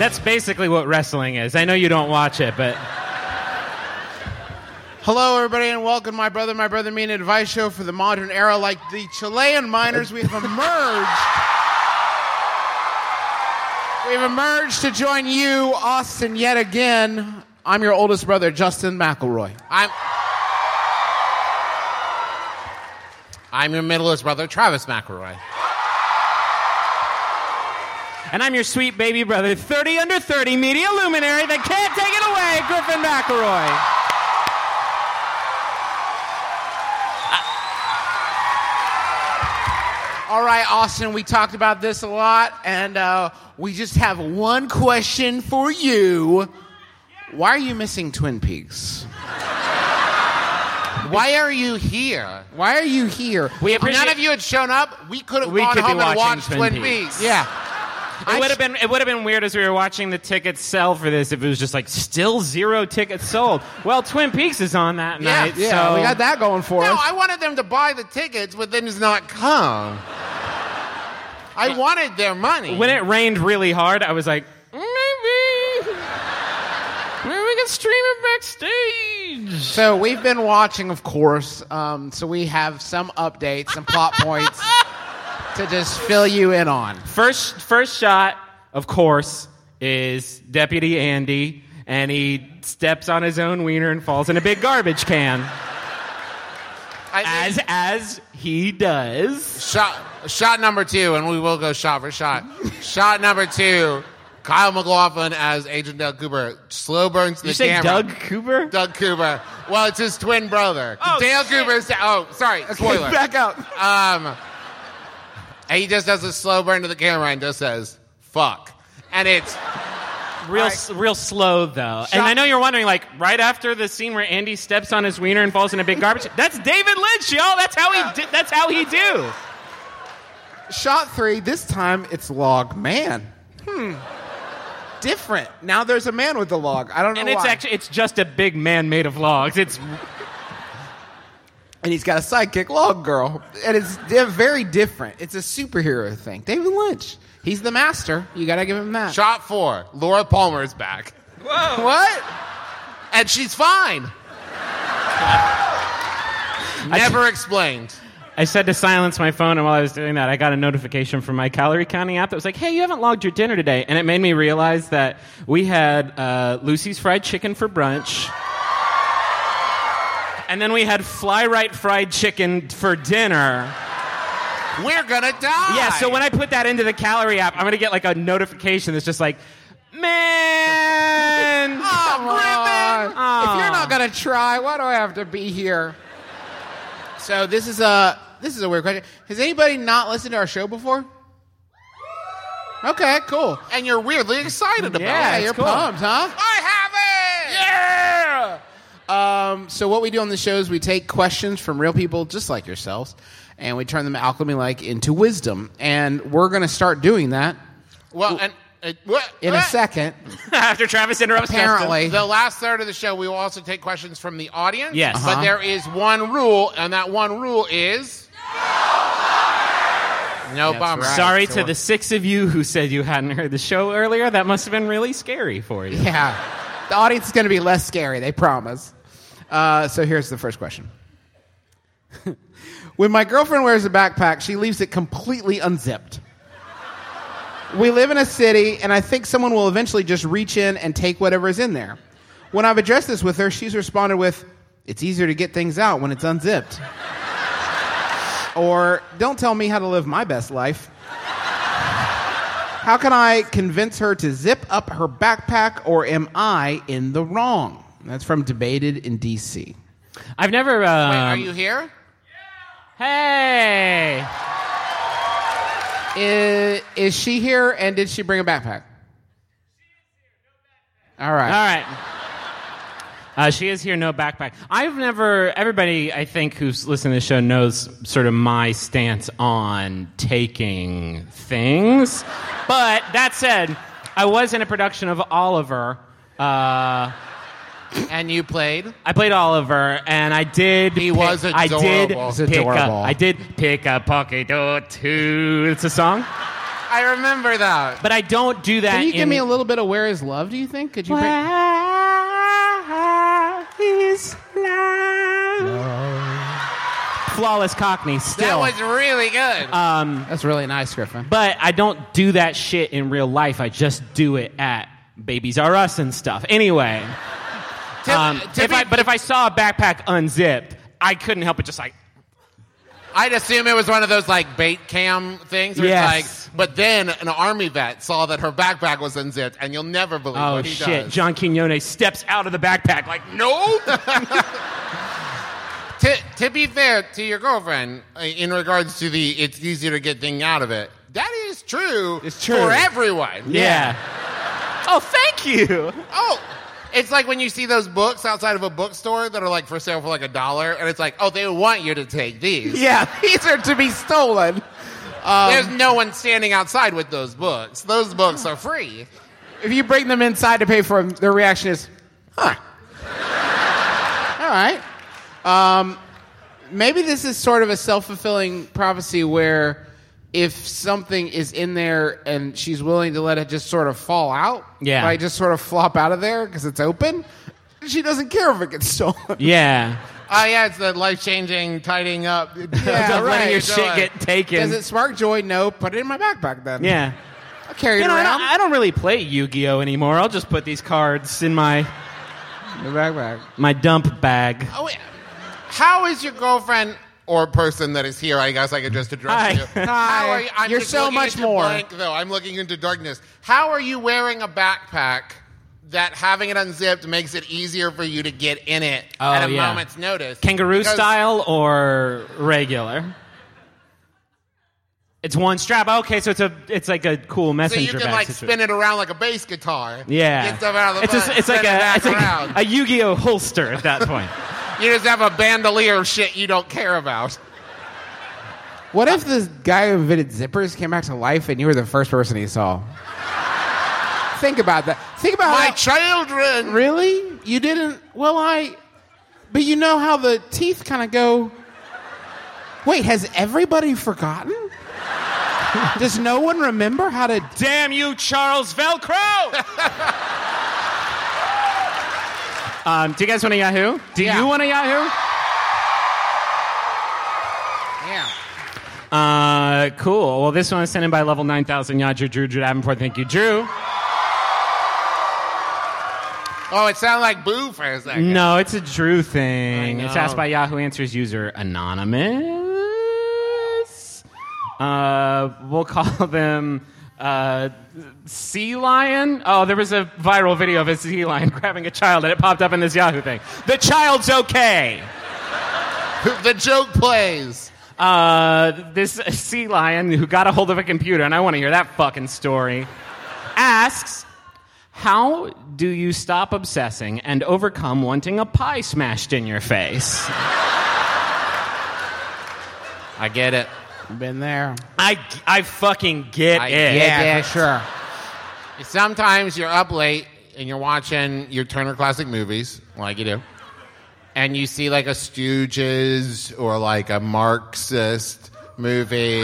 That's basically what wrestling is. I know you don't watch it, but... Hello, everybody, and welcome to My Brother, Me, an advice show for the modern era. Like the Chilean miners, we've emerged. We've emerged to join you, Austin, yet again. I'm your oldest brother, Justin McElroy. I'm your middleest brother, Travis McElroy. And I'm your sweet baby brother, 30 under 30 media luminary that can't take it away, Griffin McElroy. All right, Austin, we talked about this a lot, and we just have one question for you. Why are you missing Twin Peaks? Why are you here? Why are you here? If none of you had shown up, we could have gone home and watched Twin Peaks. Yeah. It would have been weird as we were watching the tickets sell for this if it was just like still 0 tickets sold. Well, Twin Peaks is on that night, yeah, so we got that going for us. No, I wanted them to buy the tickets, but then just not come. I wanted their money. When it rained really hard, I was like, maybe we can stream it backstage. So we've been watching, of course. So we have some updates, some plot points to just fill you in on. First shot, of course, is Deputy Andy, and he steps on his own wiener and falls in a big garbage can. As he does. Shot number 2, and we will go shot for shot. Shot number 2, Kyle MacLachlan as Agent Doug Cooper. Slow burns to the camera. You say Doug Cooper? Doug Cooper. Well, it's his twin brother. Dale Cooper's... Oh, sorry. Spoiler. Okay, back out. And he just does a slow burn to the camera and just says, fuck. And it's... Real slow, though. And I know you're wondering, like, right after the scene where Andy steps on his wiener and falls in a big garbage... That's David Lynch, y'all! That's how he do. Shot 3, this time it's log man. Different. Now there's a man with the log. I don't know why. And it's just a big man made of logs. And he's got a sidekick log girl. And it's very different. It's a superhero thing. David Lynch. He's the master. You gotta give him that. Shot 4, Laura Palmer is back. Whoa. What? And she's fine. Never explained. I said to silence my phone, and while I was doing that, I got a notification from my calorie counting app that was like, hey, you haven't logged your dinner today. And it made me realize that we had Lucy's fried chicken for brunch. And then we had Fly Right fried chicken for dinner. We're gonna die. Yeah, so when I put that into the calorie app, I'm gonna get like a notification that's just like, man! Come on. If you're not gonna try, why do I have to be here? So this is a weird question. Has anybody not listened to our show before? Okay, cool. And you're weirdly excited about it. Yeah, you're cool. pumped, huh? I have it! Yeah! So what we do on the show is we take questions from real people just like yourselves, and we turn them alchemy-like into wisdom. And we're going to start doing that. Well, in a second. After Travis interrupts Apparently. The last third of the show, we will also take questions from the audience. Yes. But there is one rule, and that one rule is... No bummer. Right. Sorry to the 6 of you who said you hadn't heard the show earlier. That must have been really scary for you. Yeah. The audience is going to be less scary, they promise. So here's the first question. When my girlfriend wears a backpack, she leaves it completely unzipped. We live in a city, and I think someone will eventually just reach in and take whatever is in there. When I've addressed this with her, she's responded with, it's easier to get things out when it's unzipped. Or, don't tell me how to live my best life. How can I convince her to zip up her backpack, or am I in the wrong? That's from Debated in D.C. I've never... Wait, are you here? Hey! Is she here, and did she bring a backpack? All right. She is here, no backpack. Everybody, I think, who's listening to the show knows sort of my stance on taking things. But that said, I was in a production of Oliver. And you played? I played Oliver, and I did... He was adorable. He's adorable. I did pick a pocket or two. It's a song? I remember that. But I don't do that. Can you give me a little bit of Where Is Love, do you think? Could you Where is love? Flawless Cockney, still. That was really good. That's really nice, Griffin. But I don't do that shit in real life. I just do it at Babies R Us and stuff. Anyway. If I saw a backpack unzipped, I couldn't help but just like... I'd assume it was one of those like bait cam things. Where Yes. it's like, but then an army vet saw that her backpack was unzipped, and you'll never believe Oh, what he shit. does. John Quinones steps out of the backpack like, nope. To be fair to your girlfriend, in regards to the it's easier to get thing out of it, that is true. It's true. For everyone. Yeah. Oh, thank you. Oh, it's like when you see those books outside of a bookstore that are like for sale for like $1, and it's like, oh, they want you to take these. Yeah, these are to be stolen. There's no one standing outside with those books. Those books are free. If you bring them inside to pay for them, their reaction is, huh. All right. Maybe this is sort of a self-fulfilling prophecy where if something is in there and she's willing to let it just sort of fall out, Yeah. like just sort of flop out of there because it's open, she doesn't care if it gets stolen. Yeah. Oh, yeah, it's the life-changing, tidying up. Yeah, Letting right. your shit get taken. Does it spark joy? No. Put it in my backpack then. Yeah. I'll carry it You know, around. I don't really play Yu-Gi-Oh anymore. I'll just put these cards in my The backpack. dump bag. Oh, wait. How is your girlfriend or person that is here? I guess I could just address Hi. you. Hi. How are you? I'm You're just so looking much into more. Blank, though. I'm looking into darkness. How are you wearing a backpack that having it unzipped makes it easier for you to get in it at a moment's notice? Kangaroo Because- style or regular? It's one strap. Okay, so it's like a cool So messenger you can bag like situation. spin it around like a bass guitar. Yeah. Get stuff out of the it's butt, it's like spin it back around. a Yu-Gi-Oh holster at that point. You just have a bandolier of shit you don't care about. What if the guy who invented zippers came back to life and you were the first person he saw? Think about that. Think about My how... children. Really? You didn't... But you know how the teeth kind of go... Wait, has everybody forgotten? Does no one remember how to... Damn you, Charles Velcro! Do you guys want a Yahoo? Do Yeah. you want a Yahoo? Yeah. Cool. Well, this one is sent in by level 9000 Yadra Drew Davenport. Thank you, Drew. Oh, it sounded like Boo for a second. No, it's a Drew thing. I It's know. asked by Yahoo Answers user Anonymous. We'll call them Sea Lion. Oh, there was a viral video of a sea lion grabbing a child, and it popped up in this Yahoo thing. The child's okay. The joke plays. This sea lion who got a hold of a computer, and I want to hear that fucking story, asks, how do you stop obsessing and overcome wanting a pie smashed in your face? I get it. Been there. I fucking get it. Yeah, sure. Sometimes you're up late and you're watching your Turner Classic Movies, like you do, and you see like a Stooges or like a Marxist movie.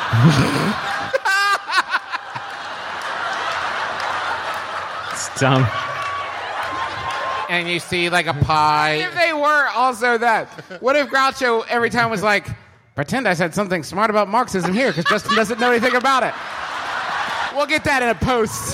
It's dumb. And you see like a pie. If they were also that, what if Groucho every time was like, pretend I said something smart about Marxism here because Justin doesn't know anything about it. We'll get that in a post.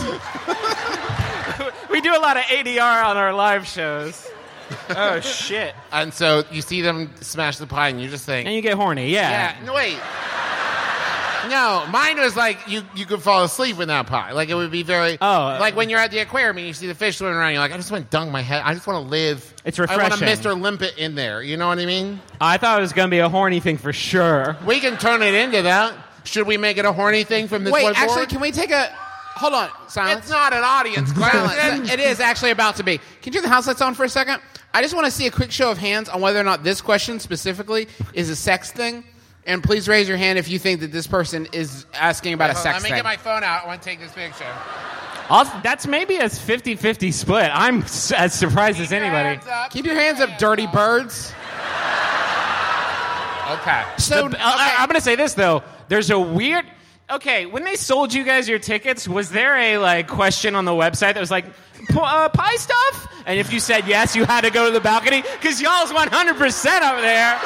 We do a lot of ADR on our live shows. Oh, shit. And so you see them smash the pie and you just think, And you get horny, yeah, no, wait. No, mine was like you could fall asleep in that pie. Like it would be very like when you're at the aquarium and you see the fish swimming around. You're like, I just want to dunk my head. I just want to live. It's I want to refreshing. Mr. Limpet in there. You know what I mean? I thought it was going to be a horny thing for sure. We can turn it into that. Should we make it a horny thing from this Wait, whiteboard? actually, can we take a... Hold on, silence. It's not an audience question. It is actually about to be. Can you turn the house lights on for a second? I just want to see a quick show of hands on whether or not this question specifically is a sex thing. And please raise your hand if you think that this person is asking about a sex Let me thing. get my phone out. I want to take this picture. That's maybe a 50-50 split. I'm as surprised as anybody. Keep your hands up, dirty birds. Okay. So, I'm going to say this, though. There's a weird... Okay, when they sold you guys your tickets, was there a question on the website that was like, pie stuff? And if you said yes, you had to go to the balcony? Because y'all's 100% over there.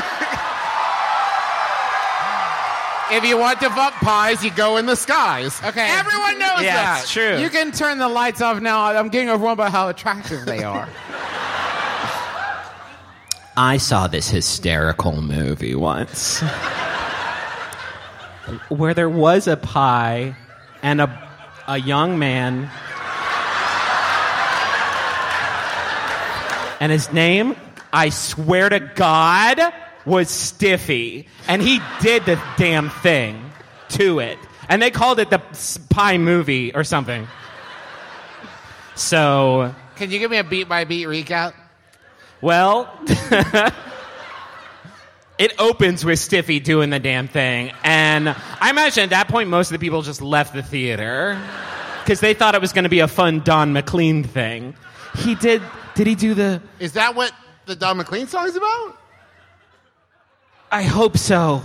If you want to fuck pies, you go in the skies. Okay. Everyone knows Yeah, that. it's true. You can turn the lights off now. I'm getting overwhelmed by how attractive they are. I saw this hysterical movie once where there was a pie and a young man, and his name, I swear to God, was Stiffy, and he did the damn thing to it, and they called it the Pie Movie or something. So, Can you give me a beat-by-beat recap? well, it opens with Stiffy doing the damn thing, and I imagine at that point most of the people just left the theater because they thought it was going to be a fun Don McLean thing. Did he do the... Is that what the Don McLean song is about? I hope so.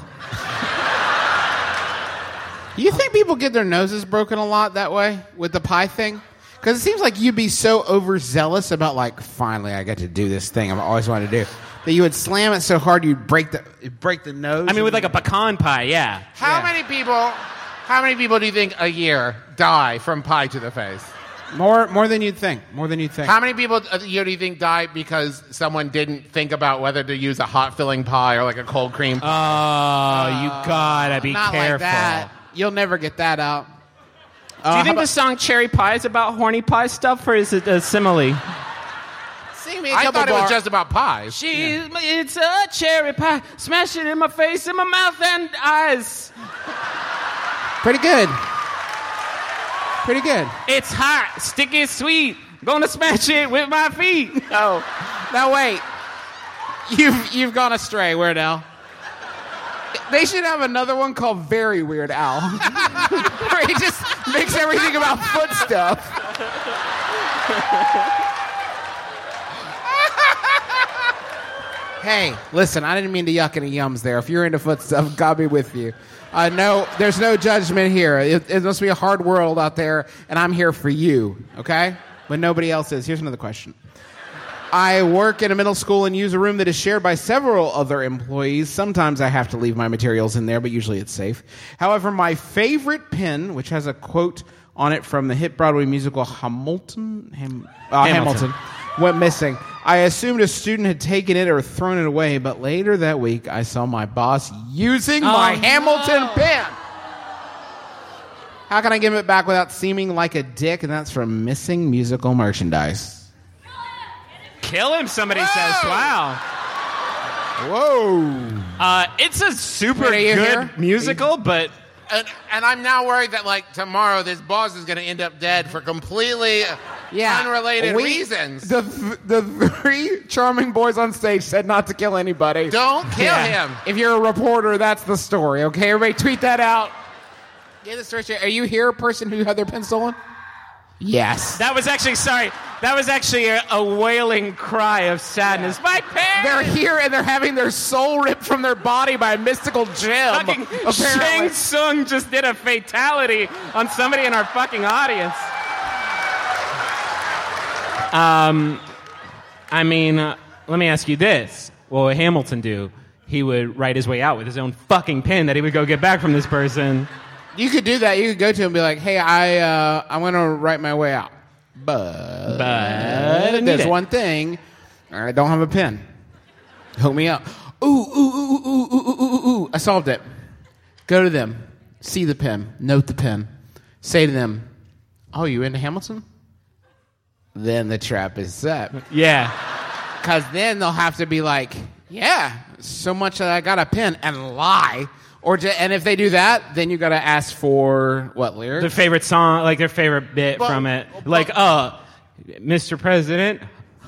You think people get their noses broken a lot that way with the pie thing? Because it seems like you'd be so overzealous about, finally I get to do this thing I've always wanted to do, that you would slam it so hard you'd break the nose. I mean, with a pecan pie, yeah. How many people do you think a year die from pie to the face? More than you'd think. How many people a year do you think die because someone didn't think about whether to use a hot filling pie or a cold cream pie? Oh, you gotta be Not careful. like that. You'll never get that out. Do you think the song Cherry Pie is about horny pie stuff, or is it a simile? Sing me a I couple thought it was bars. just about pies. It's a cherry pie. Smash it in my face, in my mouth, and eyes. Pretty good. It's hot, sticky, sweet. Gonna smash it with my feet. Oh, now wait. You've gone astray, Weird Al. They should have another one called Very Weird Al, where he just makes everything about foot stuff. Hey, listen, I didn't mean to yuck any yums there. If you're into foot stuff, God be with you. No, there's no judgment here. It must be a hard world out there, and I'm here for you, okay? But nobody else is. Here's another question. I work in a middle school and use a room that is shared by several other employees. Sometimes I have to leave my materials in there, but usually it's safe. However, my favorite pen, which has a quote on it from the hit Broadway musical Hamilton, went missing. I assumed a student had taken it or thrown it away, but later that week I saw my boss using my Hamilton pen. How can I give it back without seeming like a dick? And that's from missing musical merchandise. Kill him, somebody says. Wow. Whoa. It's a super Wait, are you good here? musical, but... And I'm now worried that tomorrow this boss is going to end up dead for completely unrelated reasons. The three charming boys on stage said not to kill anybody. Don't kill him. If you're a reporter, that's the story, okay? Everybody tweet that out. Get the story straight. Are you here, person who had their pen stolen? Yes. That was actually a wailing cry of sadness. My pen! They're here and they're having their soul ripped from their body by a mystical gem. Fucking apparently. Shang Tsung just did a fatality on somebody in our fucking audience. I mean, let me ask you this. What would Hamilton do? He would write his way out with his own fucking pen that he would go get back from this person. You could do that. You could go to him and be like, hey, I'm going to write my way out. But there's one thing. I don't have a pen. Hook me up. Ooh. I solved it. Go to them. See the pen. Note the pen. Say to them, oh, you into Hamilton? Then the trap is set. Yeah. Because then they'll have to be like, yeah, so much that I got a pen, and lie. And if they do that, then you got to ask for what lyrics? Their favorite song, like their favorite bit from it. Like, Mr. President,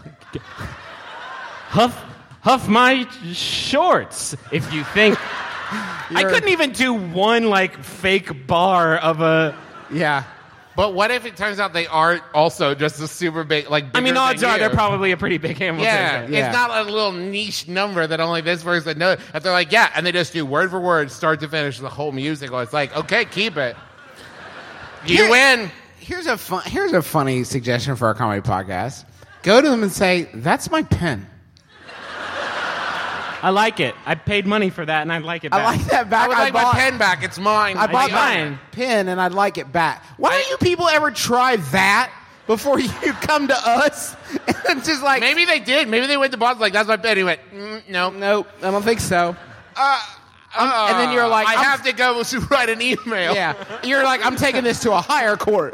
huff my shorts. If you think... I couldn't even do one, fake bar of a... Yeah. But what if it turns out they aren't also just a super big, like, I mean, bigger odds than are you? they're probably a pretty big Hamilton Yeah, fan. Yeah. it's not a little niche number that only this person knows. If they're like, yeah, and they just do word for word, start to finish, the whole musical. It's like, okay, keep it. You win. Here's a funny suggestion for our comedy podcast. Go to them and say, "That's my pen." I like it. I paid money for that, and I like it back. I like that back. I would like my pen back. It's mine. I bought mine. my pen and I'd like it back. Why don't you people ever try that before you come to us? And just like, Maybe they did. Maybe they went to boss like, that's my pen. He went, no. nope, I don't think so. And then you're like, I have to go to write an email. Yeah, you're like, I'm taking this to a higher court.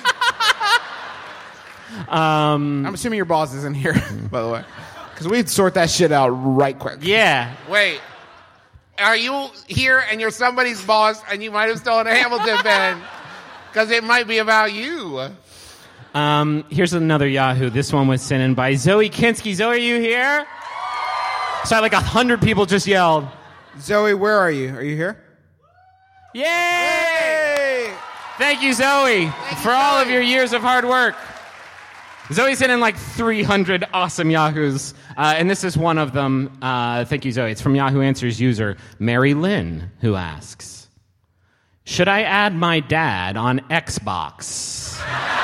I'm assuming your boss isn't here, by the way, because we'd sort that shit out right quick. Yeah. Wait. Are you here and you're somebody's boss and you might have stolen a Hamilton pen? Because it might be about you. Here's another Yahoo. This one was sent in by Zoe Kinski. Zoe, are you here? Sorry, like 100 people just yelled. Zoe, where are you? Are you here? Yay! Hey! Thank you, Zoe, for all of your years of hard work. Zoe sent in like 300 awesome Yahoos, and this is one of them. Thank you, Zoe. It's from Yahoo Answers user Mary Lynn, who asks, should I add my dad on Xbox?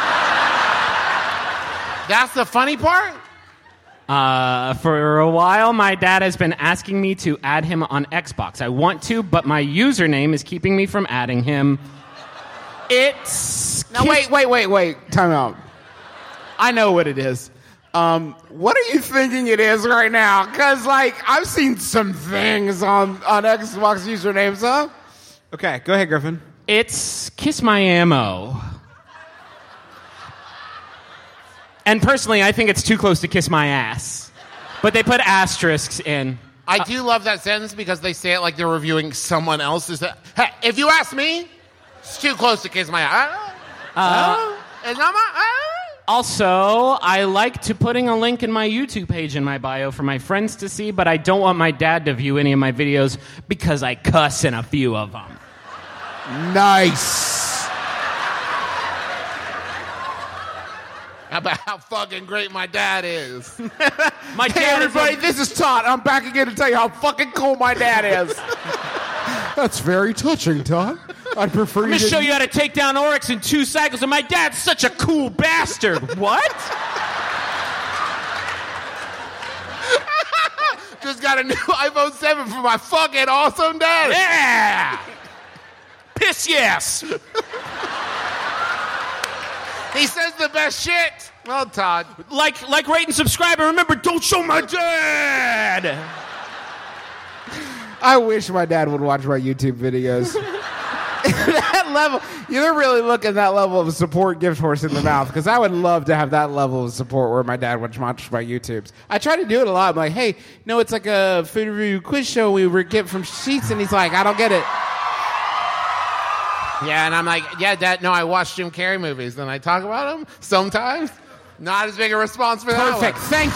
That's the funny part? For a while, my dad has been asking me to add him on Xbox. I want to, but my username is keeping me from adding him. It's... Now, wait. Time out. I know what it is. What are you thinking it is right now? Because, like, I've seen some things on Xbox usernames, huh? Okay, go ahead, Griffin. It's Kiss My Ammo. And personally, I think it's too close to Kiss My Ass. But they put asterisks in. I do love that sentence because they say it like they're reviewing someone else's. Hey, if you ask me, it's too close to kiss my ass. It's not my. Also, I like to putting a link in my YouTube page in my bio for my friends to see, but I don't want my dad to view any of my videos because I cuss in a few of them. Nice. About how fucking great my dad is. My Hey, dad everybody, is this is Todd. I'm back again to tell you how fucking cool my dad is. That's very touching, Todd. I'd prefer I'm you going to show didn't- you how to take down Oryx in 2 cycles, and my dad's such a cool bastard. What? Just got a new iPhone 7 for my fucking awesome dad. Yeah! Piss yes! He says the best shit. Well, Todd. Like, rate, and subscribe, and remember, don't show my dad! I wish my dad would watch my YouTube videos. That level, you're really looking that level of support gift horse in the mouth, because I would love to have that level of support where my dad would watch my YouTubes. I try to do it a lot. I'm like, hey, no, it's like a food review quiz show we get from Sheets, and he's like, I don't get it. Yeah, and I'm like, yeah, Dad, no, I watch Jim Carrey movies, and I talk about them sometimes. Not as big a response for that Perfect. one. Thank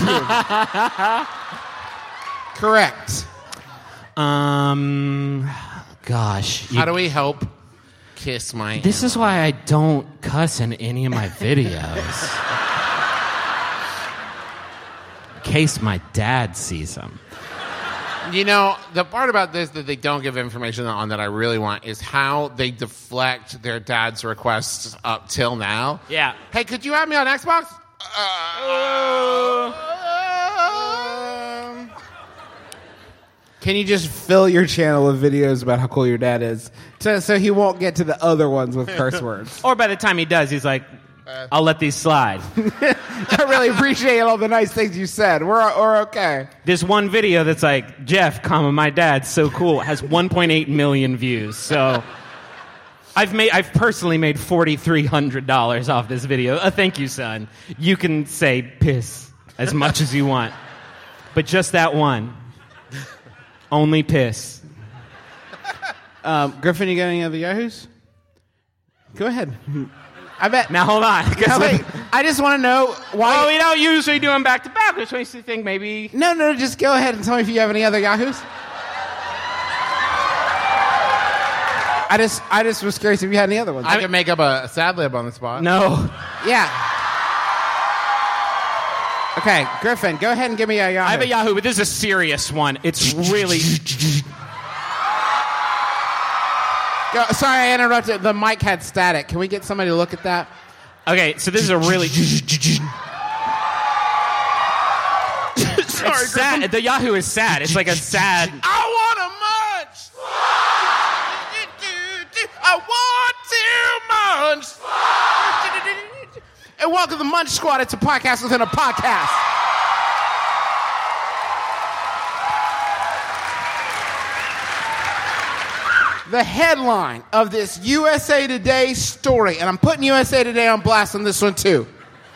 you. Correct. Gosh. How do we help kiss my... This is why I don't cuss in any of my videos. In case my dad sees them. You know, the part about this that they don't give information on that I really want is how they deflect their dad's requests up till now. Yeah. Hey, could you have me on Xbox? Can you just fill your channel with videos about how cool your dad is, so he won't get to the other ones with curse words? Or by the time he does, he's like, I'll let these slide. I really appreciate all the nice things you said. We're okay. This one video that's like, Jeff, my dad's so cool, has 1.8 million views. So I've personally made $4,300 off this video. Thank you, son. You can say piss as much as you want. But just that one. Only piss. Griffin, you got any other Yahoos? Go ahead. I bet. Now hold on. Now, wait, I just want to know why. Well, we don't usually do them back to back, which makes me think maybe. No, just go ahead and tell me if you have any other Yahoos. I just was curious if you had any other ones. I can make up a sad lib on the spot. No. Yeah. Okay, Griffin, go ahead and give me a Yahoo. I have a Yahoo, but this is a serious one. It's really... Sorry, I interrupted. The mic had static. Can we get somebody to look at that? Okay, so this is a really... Sorry, it's sad. The Yahoo is sad. It's like a sad... I want to munch. I want to munch. And welcome to the Munch Squad. It's a podcast within a podcast. The headline of this USA Today story, and I'm putting USA Today on blast on this one too.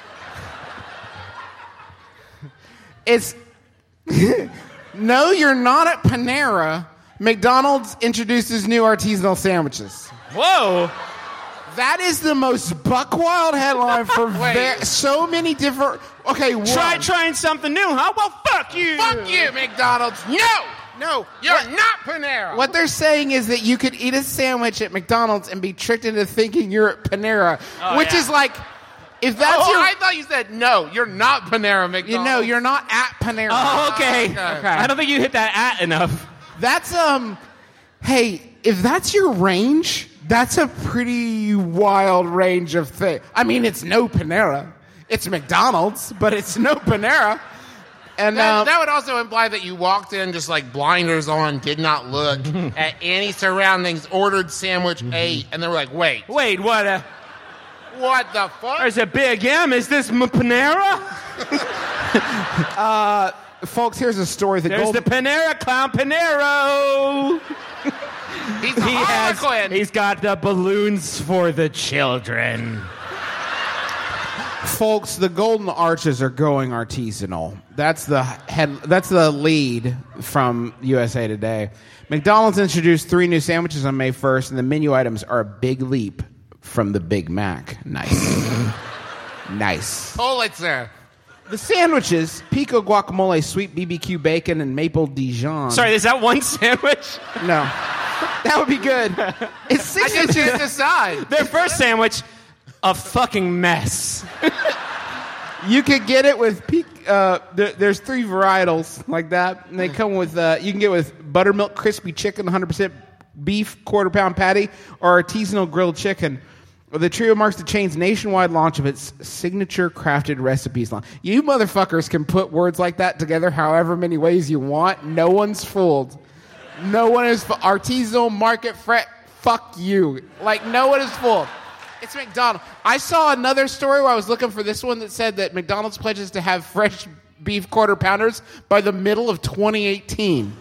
It's no, you're not at Panera. McDonald's introduces new artisanal sandwiches. Whoa! That is the most buck-wild headline for so many different... Okay, Trying something new, huh? Well, fuck you! Fuck you, McDonald's. No, you're not Panera. What they're saying is that you could eat a sandwich at McDonald's and be tricked into thinking you're at Panera, which is like... If that's I thought you said no. You're not Panera, McDonald's. You know, you're not at Panera. Oh, okay. Okay. I don't think you hit that at enough. That's Hey, if that's your range, that's a pretty wild range of things. I mean, it's no Panera. It's McDonald's, but it's no Panera. And that would also imply that you walked in just like blinders on, did not look at any surroundings, ordered sandwich, ate, and they were like, wait, what? What the fuck? There's a big M. Is this Panera? folks, here's a story. There's the Panera Clown Panero. He's a Harlequin. He's got the balloons for the children. Folks, the Golden Arches are going artisanal. That's the lead from USA Today. McDonald's introduced 3 new sandwiches on May 1st, and the menu items are a big leap from the Big Mac. Nice. Nice. Pulitzer. The sandwiches, pico guacamole, sweet BBQ bacon, and maple Dijon. Sorry, is that one sandwich? No. That would be good. It's 6 I just inches. decide. Their first sandwich, a fucking mess. You could get it with there's 3 varietals like that, and they come with you can get with buttermilk crispy chicken, 100% beef, quarter-pound patty, or artisanal grilled chicken. The trio marks the chain's nationwide launch of its signature crafted recipes line. You motherfuckers can put words like that together however many ways you want. No one's fooled. No one is artisanal market fret. Fuck you. Like, no one is fooled. It's McDonald's. I saw another story where I was looking for this one that said that McDonald's pledges to have fresh beef quarter pounders by the middle of 2018.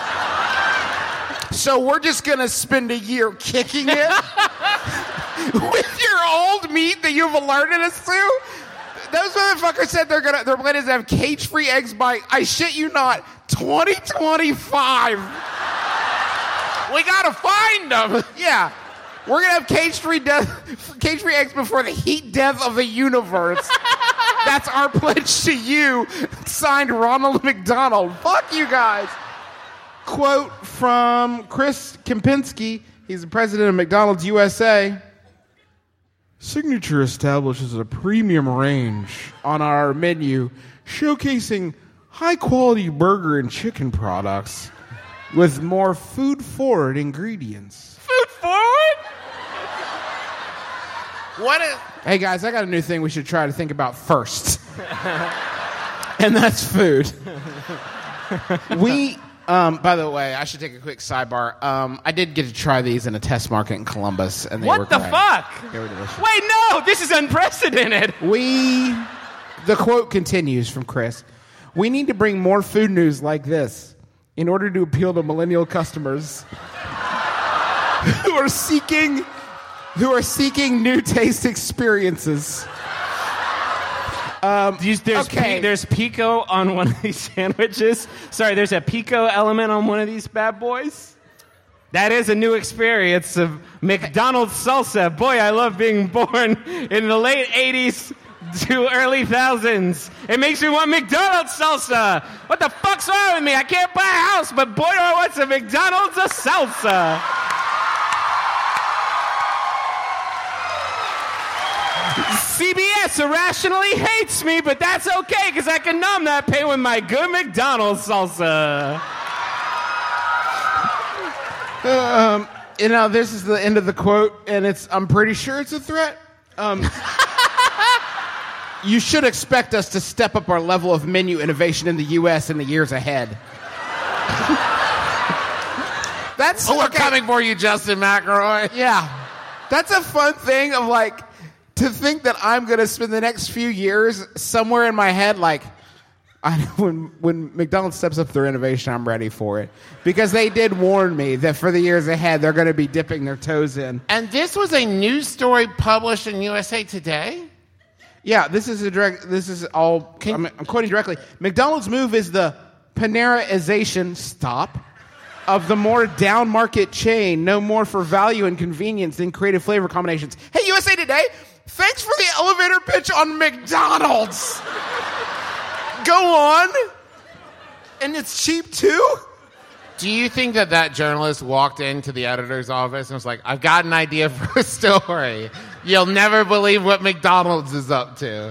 So we're just going to spend a year kicking it with your old meat that you've alerted us to. Those motherfuckers said their plan is to have cage-free eggs by, I shit you not, 2025. We gotta find them. Yeah. We're going to have cage-free eggs before the heat death of the universe. That's our pledge to you. Signed, Ronald McDonald. Fuck you guys. Quote from Chris Kempinski. He's the president of McDonald's USA. Signature establishes a premium range on our menu, showcasing high-quality burger and chicken products with more food-forward ingredients. Food forward? What is... Hey, guys, I got a new thing we should try to think about first. And that's food. By the way, I should take a quick sidebar. I did get to try these in a test market in Columbus, and they were What the great. fuck? They were delicious. Wait, no! This is unprecedented! The quote continues from Chris. We need to bring more food news like this in order to appeal to millennial customers who are seeking new taste experiences. There's pico on one of these sandwiches. Sorry, there's a pico element on one of these bad boys. That is a new experience of McDonald's salsa. Boy, I love being born in the late 80s to early 2000s. It makes me want McDonald's salsa. What the fuck's wrong with me? I can't buy a house, but boy, do I want some McDonald's salsa. CBS irrationally hates me, but that's okay because I can numb that pain with my good McDonald's salsa. This is the end of the quote, and I'm pretty sure it's a threat. You should expect us to step up our level of menu innovation in the U.S. in the years ahead. We're coming for you, Justin McElroy. Yeah. That's a fun thing of, like, to think that I'm going to spend the next few years somewhere in my head, like, when McDonald's steps up their innovation, I'm ready for it. Because they did warn me that for the years ahead, they're going to be dipping their toes in. And this was a news story published in USA Today? Yeah, I'm quoting directly. McDonald's move is the Panera-ization of the more down-market chain, no more for value and convenience than creative flavor combinations. Hey, USA Today, thanks for the elevator pitch on McDonald's. Go on. And it's cheap, too? Do you think that journalist walked into the editor's office and was like, I've got an idea for a story. You'll never believe what McDonald's is up to.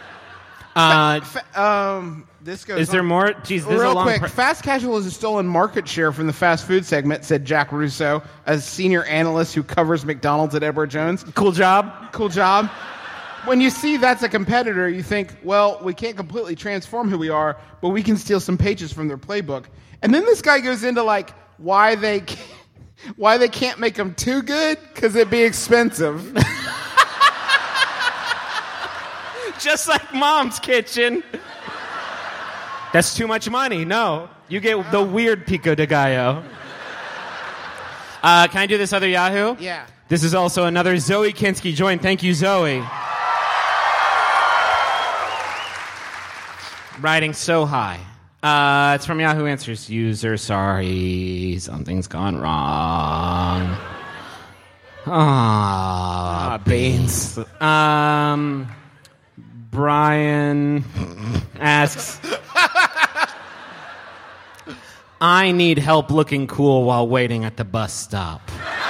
This goes Is there on. more? Jeez, this is a Real long quick, fast casual has stolen market share from the fast food segment, said Jack Russo, a senior analyst who covers McDonald's at Edward Jones. Cool job. Cool job. When you see that's a competitor, you think, well, we can't completely transform who we are, but we can steal some pages from their playbook. And then this guy goes into, like, why they can't make them too good, because it'd be expensive. Just like Mom's Kitchen. That's too much money. No. You get the weird pico de gallo. Can I do this other Yahoo? Yeah. This is also another Zoe Kinski join. Thank you, Zoe. Riding so high. It's from Yahoo Answers user. Sorry, something's gone wrong. Beans. Brian asks, I need help looking cool while waiting at the bus stop.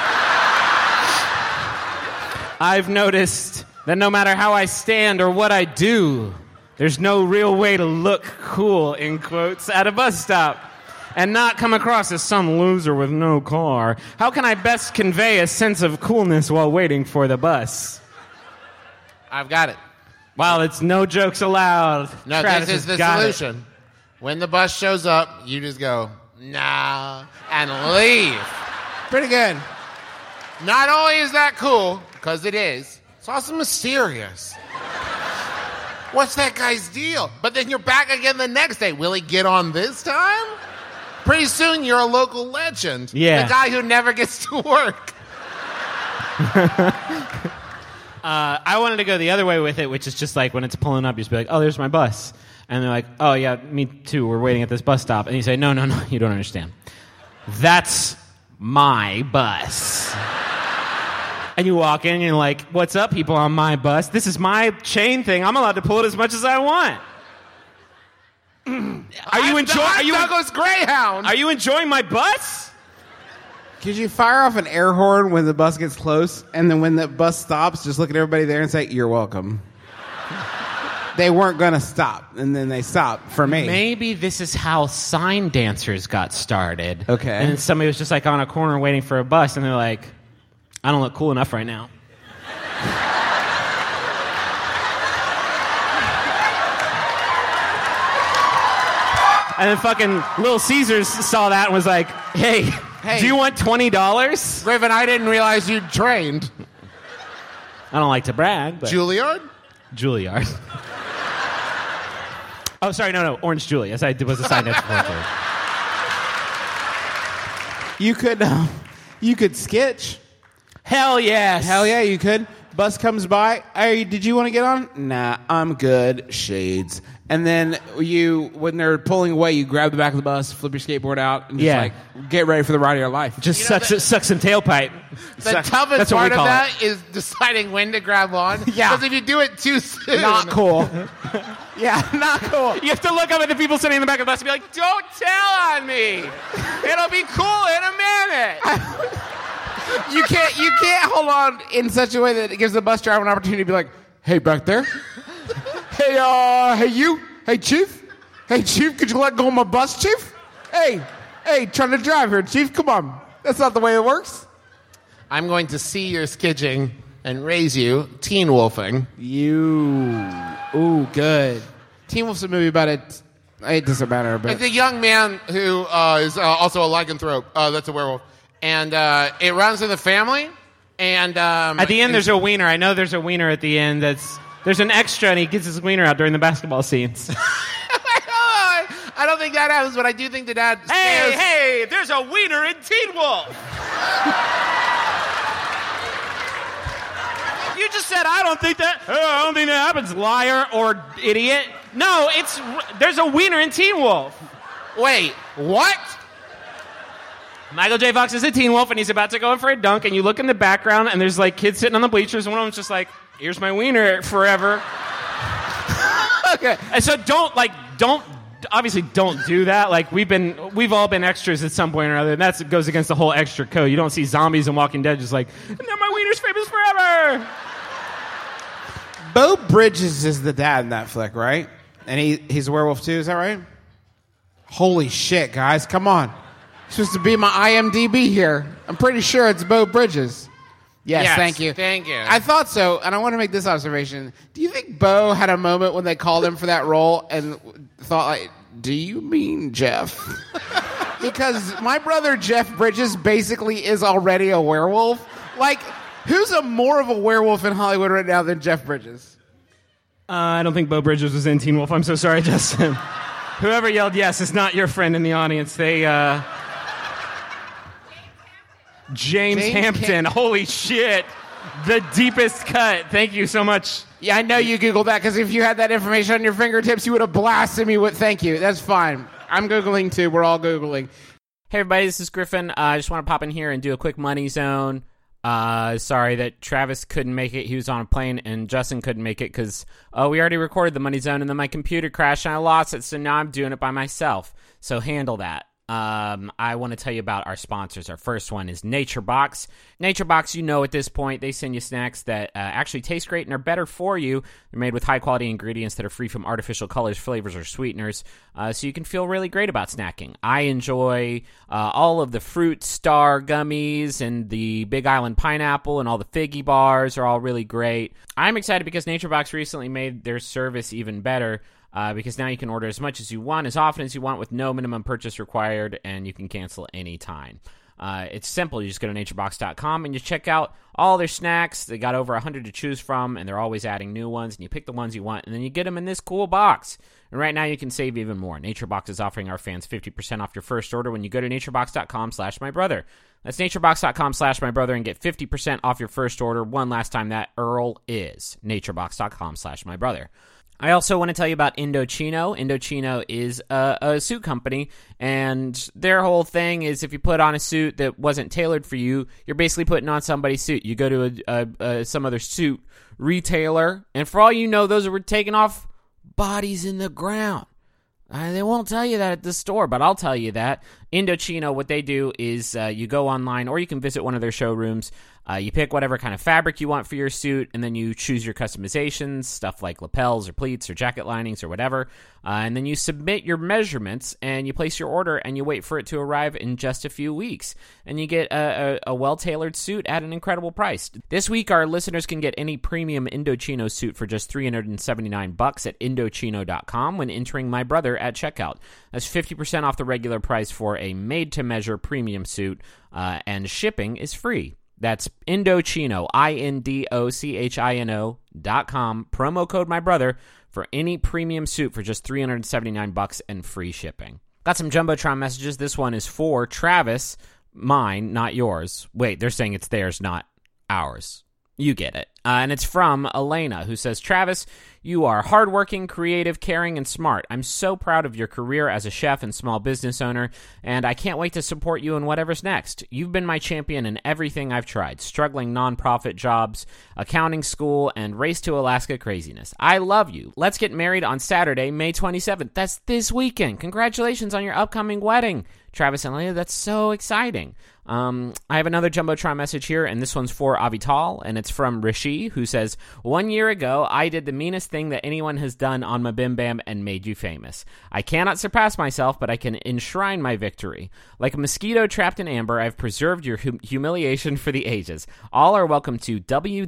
I've noticed that no matter how I stand or what I do, there's no real way to look cool, in quotes, at a bus stop and not come across as some loser with no car. How can I best convey a sense of coolness while waiting for the bus? I've got it. Wow, it's no jokes allowed. No, Travis this is the has got it. solution. When the bus shows up, you just go, nah, and leave. Pretty good. Not only is that cool, because it is, it's also mysterious. What's that guy's deal? But then you're back again the next day. Will he get on this time? Pretty soon you're a local legend. Yeah. The guy who never gets to work. I wanted to go the other way with it, which is just like when it's pulling up, you just be like, oh, there's my bus. And they're like, oh, yeah, me too. We're waiting at this bus stop. And you say, no, you don't understand. That's my bus. And you walk in and you're like, what's up, people on my bus? This is my chain thing. I'm allowed to pull it as much as I want. Are you Douglas Greyhound? Are you enjoying my bus? Could you fire off an air horn when the bus gets close, and then when the bus stops, just look at everybody there and say, you're welcome? They weren't going to stop, and then they stopped for me. Maybe this is how sign dancers got started. Okay. And then somebody was just like on a corner waiting for a bus, and they're like, I don't look cool enough right now. And then fucking Little Caesars saw that and was like, hey, do you want $20? Griffin, I didn't realize you'd trained. I don't like to brag, but... Juilliard? Juilliard. Oh, sorry, no, Orange Julie. Yes, I was a sign dancer before. You could sketch. Hell yes. Hell yeah, you could. Bus comes by. Hey, did you want to get on? Nah, I'm good. Shades. And then when they're pulling away, you grab the back of the bus, flip your skateboard out, and just like get ready for the ride of your life. Just suck some tailpipe. The toughest part of that is deciding when to grab on. Yeah. Because if you do it too soon... Not cool. Yeah, not cool. You have to look up at the people sitting in the back of the bus and be like, don't tell on me. It'll be cool in a minute. You can't hold on in such a way that it gives the bus driver an opportunity to be like, Hey, back there. Hey, you. Hey, Chief. Hey, Chief, could you let go of my bus, Chief? Hey, trying to drive here, Chief. Come on. That's not the way it works. I'm going to see your skidging and raise you teen wolfing. Ooh, good. Teen Wolf's a movie about it. It doesn't matter. But It's a young man who is also a lycanthrope. That's a werewolf. And it runs in the family. And At the end, there's a wiener. I know there's a wiener at the end. There's an extra, and he gets his wiener out during the basketball scenes. I don't think that happens, but I do think the dad stares. Hey, there's a wiener in Teen Wolf. You just said, I don't think that happens, liar or idiot. No, there's a wiener in Teen Wolf. Wait, what? Michael J. Fox is a Teen Wolf, and he's about to go in for a dunk, and you look in the background, and there's, like, kids sitting on the bleachers, and one of them's just like, here's my wiener forever. okay. And so obviously don't do that. Like, we've all been extras at some point or other, and that goes against the whole extra code. You don't see zombies in Walking Dead just like, now my wiener's famous forever. Beau Bridges is the dad in that flick, right? And he's a werewolf too, is that right? Holy shit, guys, come on. You're supposed to be my IMDb here. I'm pretty sure it's Beau Bridges. Yes, thank you. Thank you. I thought so, and I want to make this observation. Do you think Beau had a moment when they called him for that role and thought, like, do you mean Jeff? Because my brother Jeff Bridges basically is already a werewolf. Like, who's more of a werewolf in Hollywood right now than Jeff Bridges? I don't think Beau Bridges was in Teen Wolf. I'm so sorry, Justin. Whoever yelled yes is not your friend in the audience. James Hampton. Holy shit. The deepest cut. Thank you so much. Yeah, I know you Googled that, because if you had that information on your fingertips, you would have blasted me with thank you. That's fine. I'm Googling too. We're all Googling. Hey, everybody. This is Griffin. I just want to pop in here and do a quick money zone. Sorry that Travis couldn't make it. He was on a plane, and Justin couldn't make it because we already recorded the money zone, and then my computer crashed, and I lost it, so now I'm doing it by myself. So handle that. I want to tell you about our sponsors. Our first one is NatureBox. NatureBox, you know at this point, they send you snacks that actually taste great and are better for you. They're made with high-quality ingredients that are free from artificial colors, flavors, or sweeteners, so you can feel really great about snacking. I enjoy all of the Fruit Star gummies and the Big Island pineapple, and all the Figgy bars are all really great. I'm excited because NatureBox recently made their service even better. Because now you can order as much as you want, as often as you want, with no minimum purchase required, and you can cancel anytime. It's simple. You just go to naturebox.com and you check out all their snacks. They got over 100 to choose from, and they're always adding new ones, and you pick the ones you want, and then you get them in this cool box. And right now you can save even more. NatureBox is offering our fans 50% off your first order when you go to naturebox.com/mybrother. That's naturebox.com/mybrother and get 50% off your first order. One last time, that URL is naturebox.com/mybrother. I also want to tell you about Indochino. Indochino is a suit company, and their whole thing is if you put on a suit that wasn't tailored for you, you're basically putting on somebody's suit. You go to some other suit retailer, and for all you know, those were taking off bodies in the ground. They won't tell you that at the store, but I'll tell you that. Indochino, what they do is you go online, or you can visit one of their showrooms. You pick whatever kind of fabric you want for your suit, and then you choose your customizations, stuff like lapels or pleats or jacket linings or whatever. And then you submit your measurements, and you place your order, and you wait for it to arrive in just a few weeks. And you get a well-tailored suit at an incredible price. This week, our listeners can get any premium Indochino suit for just $379 at Indochino.com when entering My Brother at checkout. That's 50% off the regular price for a made-to-measure premium suit, and shipping is free. That's Indochino, INDOCHINO.com, promo code MyBrother for any premium suit for just $379 and free shipping. Got some Jumbotron messages. This one is for Travis, mine, not yours. Wait, they're saying it's theirs, not ours. You get it. And it's from Elena, who says, Travis, you are hardworking, creative, caring, and smart. I'm so proud of your career as a chef and small business owner, and I can't wait to support you in whatever's next. You've been my champion in everything I've tried, struggling nonprofit jobs, accounting school, and race to Alaska craziness. I love you. Let's get married on Saturday, May 27th. That's this weekend. Congratulations on your upcoming wedding. Travis and Leia. That's so exciting. I have another Jumbotron message here, and this one's for Avital, and it's from Rishi, who says, 1 year ago, I did the meanest thing that anyone has done on Mabim Bam and made you famous. I cannot surpass myself, but I can enshrine my victory. Like a mosquito trapped in amber, I've preserved your humiliation for the ages. All are welcome to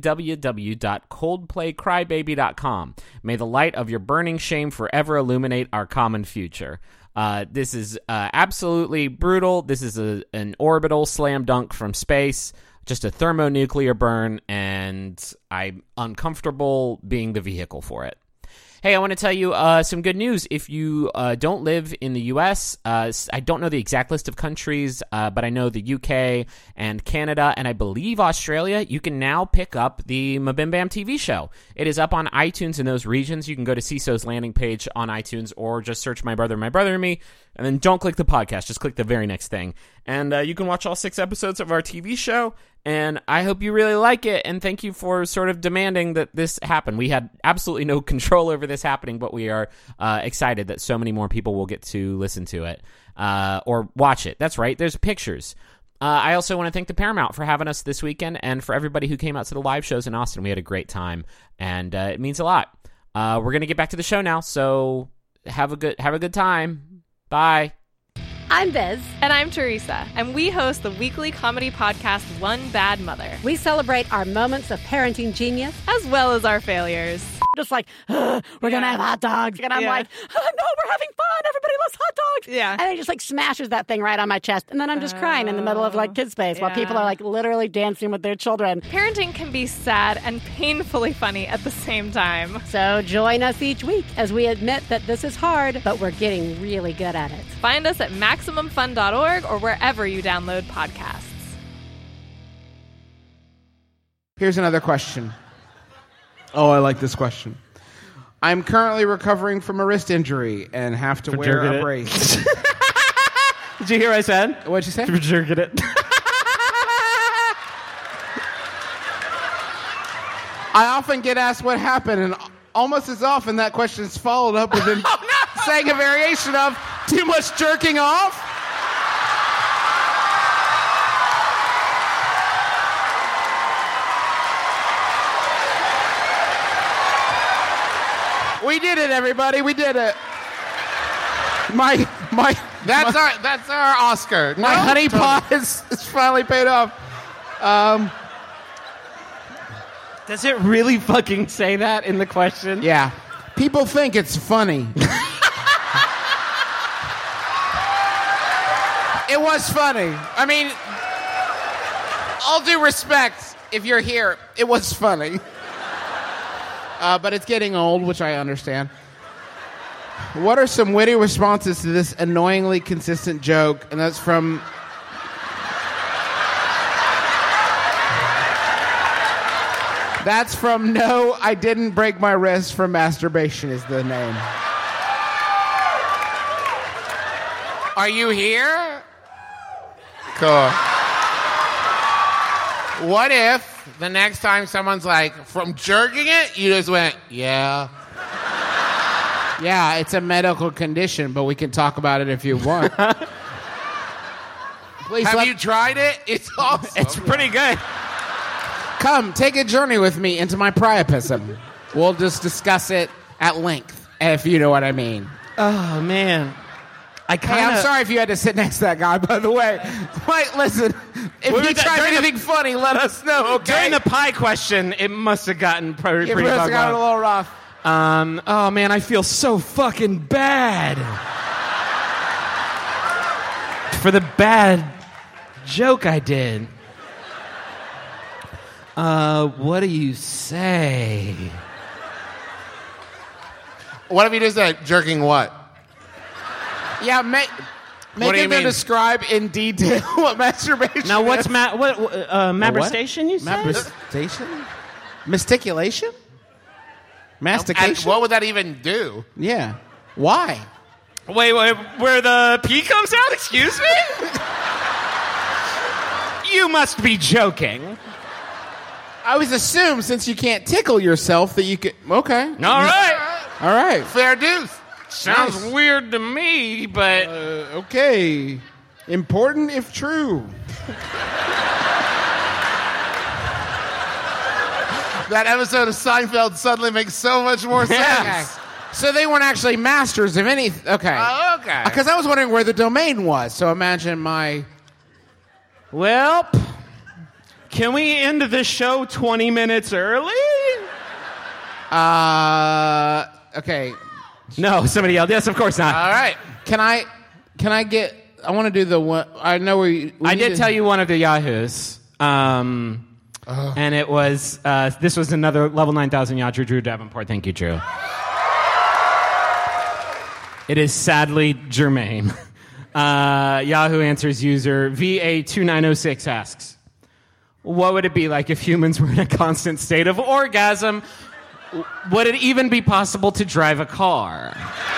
www.coldplaycrybaby.com. May the light of your burning shame forever illuminate our common future. This is absolutely brutal. This is an orbital slam dunk from space, just a thermonuclear burn, and I'm uncomfortable being the vehicle for it. Hey, I want to tell you some good news. If you don't live in the U.S., I don't know the exact list of countries, but I know the U.K. and Canada, and I believe Australia, you can now pick up the Mabim Bam TV show. It is up on iTunes in those regions. You can go to CISO's landing page on iTunes or just search My Brother and Me, and then don't click the podcast. Just click the very next thing. And you can watch all 6 episodes of our TV show, and I hope you really like it, and thank you for sort of demanding that this happen. We had absolutely no control over this happening, but we are excited that so many more people will get to listen to it or watch it. That's right, there's pictures. I also want to thank the Paramount for having us this weekend, and for everybody who came out to the live shows in Austin. We had a great time, and it means a lot. We're going to get back to the show now, so have a good time. Bye. I'm Biz. And I'm Teresa, and we host the weekly comedy podcast One Bad Mother. We celebrate our moments of parenting genius, as well as our failures. Just like, we're going to have hot dogs. And I'm like, no, we're having fun. Everybody loves hot dogs. Yeah. And he just like smashes that thing right on my chest. And then I'm just crying in the middle of like kid space while people are like literally dancing with their children. Parenting can be sad and painfully funny at the same time. So join us each week as we admit that this is hard, but we're getting really good at it. Find us at MaximumFun.org or wherever you download podcasts. Here's another question. Oh, I like this question. I'm currently recovering from a wrist injury and have to wear a brace. Did you hear what I said? What'd you say? For jerking it. I often get asked what happened, and almost as often that question is followed up with him saying a variation of, too much jerking off? We did it, everybody. We did it. That's our Oscar. My honey pot is finally paid off. Does it really fucking say that in the question? Yeah. People think it's funny. It was funny. I mean, all due respect, if you're here, it was funny. But it's getting old, which I understand. What are some witty responses to this annoyingly consistent joke? And that's from... That's from No, I Didn't Break My Wrist from Masturbation is the name. Are you here? Cool. What if the next time someone's like, from jerking it, you just went, yeah. Yeah, it's a medical condition, but we can talk about it if you want. Please Have you tried it? It's awesome. It's pretty good. Come, take a journey with me into my priapism. We'll just discuss it at length, if you know what I mean. Oh, man. Hey, I'm sorry if you had to sit next to that guy, by the way. Wait, listen. If you tried anything funny, let us know, okay? During the pie question, it must have gotten pretty It must have gotten a little rough. Oh, man, I feel so fucking bad. For the bad joke I did. What do you say? What if you just said, jerking what? Yeah, make him describe in detail what masturbation Now, what's is. masturbation, you said? Masturbation? Masticulation? Mastication? And what would that even do? Yeah. Why? Wait, where the pee comes out? Excuse me? You must be joking. I always assume since you can't tickle yourself that you could... Okay. All right. All right. Fair dues. Sounds weird to me, but... Okay. Important if true. That episode of Seinfeld suddenly makes so much more sense. Yes. So they weren't actually masters of any. Okay. Oh, okay. Because I was wondering where the domain was. So imagine my. Well, can we end the show 20 minutes early? Okay. No, somebody yelled. Yes, of course not. All right. Can I get? I want to do the one. I know we I need did to- tell you one of the Yahoos. And it was, this was another level 9,000 Yahoo, Drew Davenport. Thank you, Drew. It is sadly germane. Yahoo Answers user VA2906 asks, what would it be like if humans were in a constant state of orgasm? Would it even be possible to drive a car?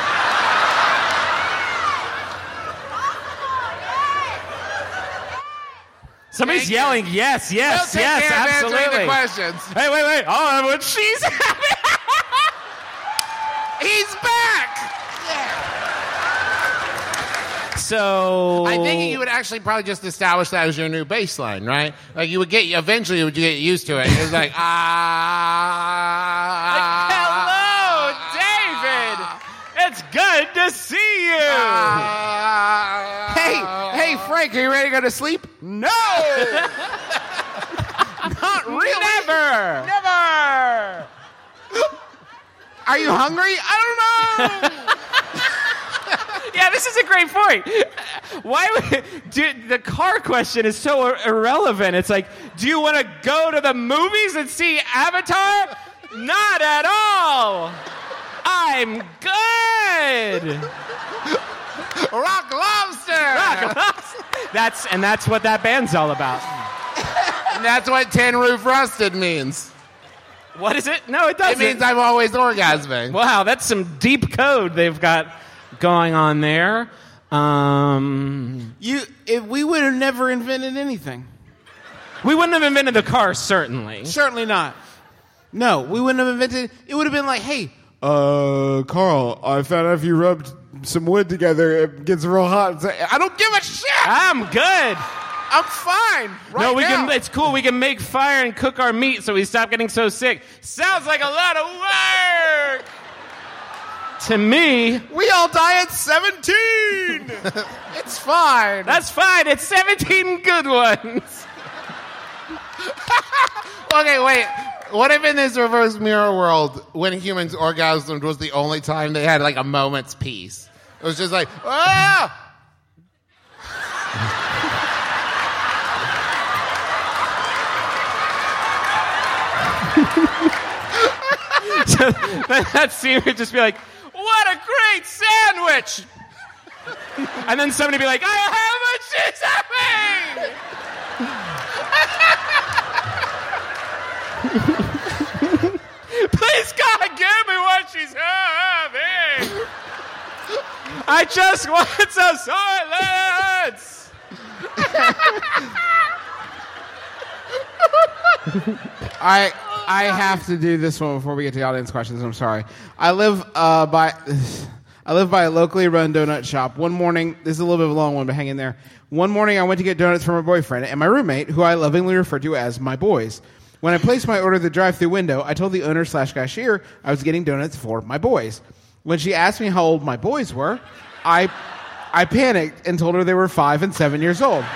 Somebody's Thank you. yelling, yes, yes, We'll take yes, care of answering absolutely. the questions. Hey, wait. Oh, what she's having. He's back. So I think you would actually probably just establish that as your new baseline, right? Like you would get eventually you would get used to it. It was like hello, David. It's good to see you. Hey, Frank, are you ready to go to sleep? No. Not really. Never. Are you hungry? I don't know. Yeah, this is a great point. Why would the car question is so irrelevant? It's like, do you want to go to the movies and see Avatar? Not at all. I'm good. Rock lobster. That's what that band's all about. And that's what tin roof rusted means. What is it? No, it doesn't. It means I'm always orgasming. Wow, that's some deep code they've got going on there. If we would have never invented anything. We wouldn't have invented the car, certainly. Certainly not. No, we wouldn't have invented. It would have been like, hey, Carl, I found out if you rubbed some wood together, it gets real hot. I don't give a shit. I'm good. I'm fine. No, we now. can. It's cool. We can make fire and cook our meat so we stop getting so sick. Sounds like a lot of work. To me, We all die at 17. It's fine. that's fine. It's 17 good ones. Okay, wait. What if in this reverse mirror world, when humans orgasmed was the only time they had like a moment's peace? It was just like, ah! So that scene would just be like, what a great sandwich! And then somebody would be like, how much is having? Please, God, give me what she's having. I just want some silence. I have to do this one before we get to the audience questions. I'm sorry. I live by a locally run donut shop. One morning, this is a little bit of a long one, but hang in there. One morning, I went to get donuts for my boyfriend and my roommate, who I lovingly refer to as my boys. When I placed my order at the drive-thru window, I told the owner/cashier I was getting donuts for my boys. When she asked me how old my boys were, I panicked and told her they were 5 and 7 years old.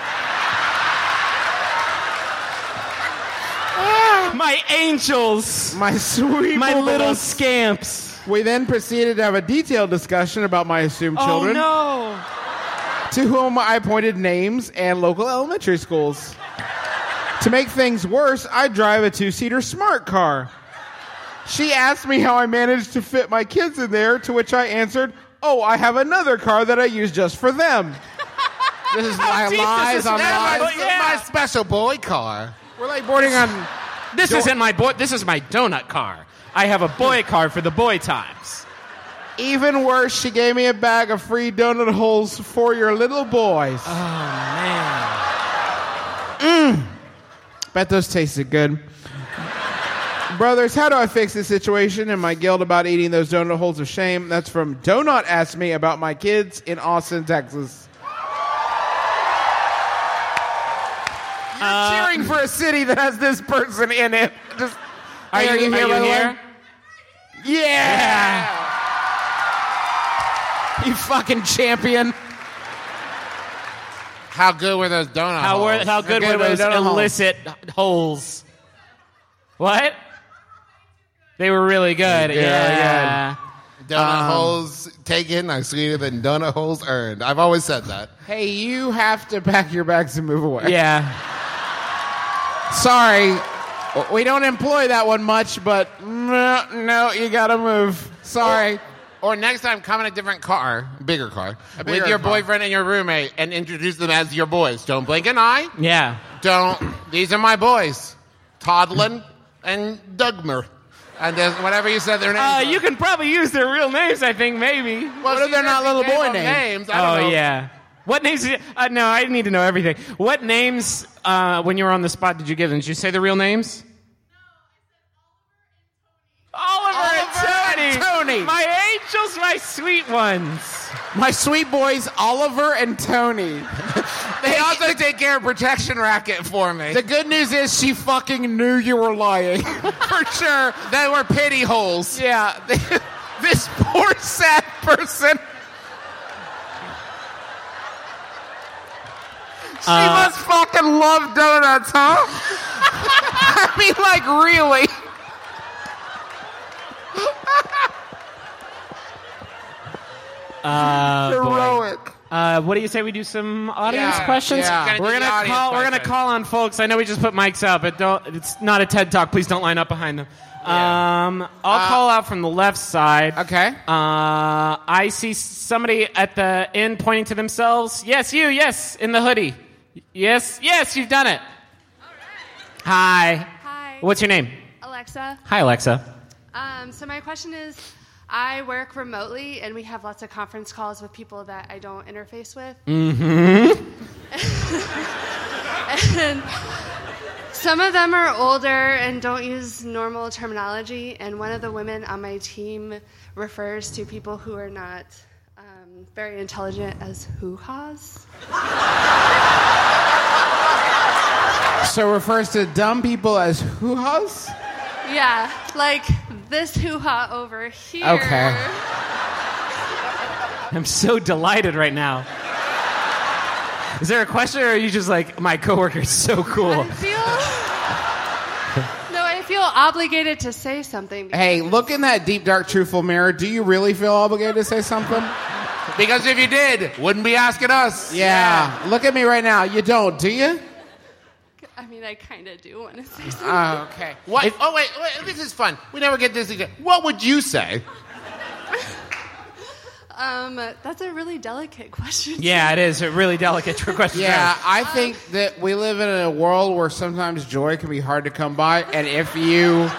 My angels. My sweet My little boys. scamps. We then proceeded to have a detailed discussion about my assumed children, Oh, no. to whom I pointed names and local elementary schools. To make things worse, I drive a 2-seater smart car. She asked me how I managed to fit my kids in there, to which I answered, oh, I have another car that I use just for them. This is my deep does lies this on matter? lies. Oh, yeah. My special boy car. We're like boarding on... This isn't my boy. This is my donut car. I have a boy car for the boy times. Even worse, she gave me a bag of free donut holes for your little boys. Oh, man. Bet those tasted good. Brothers, how do I fix this situation and my guilt about eating those donut holes of shame? That's from Donut Asked Me About My Kids in Austin, Texas. You're cheering for a city that has this person in it. Just, Are you here? by the way? Yeah! You fucking champion. How good were those donut holes? How good were those illicit holes? What? They were really good. Yeah. Donut holes taken are sweeter than donut holes earned. I've always said that. Hey, you have to pack your bags and move away. Yeah. Sorry. We don't employ that one much, but no, you gotta move. Sorry. Or next time, come in a different car, bigger car, bigger with your car. boyfriend and your roommate, and introduce them as your boys. Don't blink an eye. Yeah. These are my boys, Toddlin and Dugmer. And there's whatever you said their names. You can probably use their real names, I think, maybe. What if they're not little boy names? I don't know. Yeah. What names? No, I need to know everything. What names, when you were on the spot, did you give them? Did you say the real names? Oliver and Tony. My angels, my sweet ones. My sweet boys, Oliver and Tony. They also take care of protection racket for me. The good news is she fucking knew you were lying. For sure. They were pity holes. Yeah. This poor sad person. She must fucking love donuts, huh? I mean, like, really. Heroic. What do you say we do some audience Yeah, questions? yeah. We're gonna call on folks. I know we just put mics out, but it's not a TED Talk. Please don't line up behind them. I'll call out from the left side. Okay. I see somebody at the end pointing to themselves. Yes, you. Yes, in the hoodie. Yes, you've done it. All right. Hi. Hi. What's your name? Alexa. Hi, Alexa. So my question is, I work remotely, and we have lots of conference calls with people that I don't interface with. Mm-hmm. And some of them are older and don't use normal terminology, and one of the women on my team refers to people who are not very intelligent as hoo-haws. So refers to dumb people as hoo-haws? Yeah, like this hoo-ha over here. Okay. I'm so delighted right now. Is there a question, or are you just like, my coworker's so cool? I feel obligated to say something. Hey, look in that deep, dark, truthful mirror. Do you really feel obligated to say something? Because if you did, wouldn't be asking us. Yeah. Look at me right now. You don't, do you? I mean, I kind of do want to say something. Oh, okay. What? Oh, wait, this is fun. We never get this again. What would you say? That's a really delicate question. Yeah, it is a really delicate question. Yeah, I think that we live in a world where sometimes joy can be hard to come by, and if you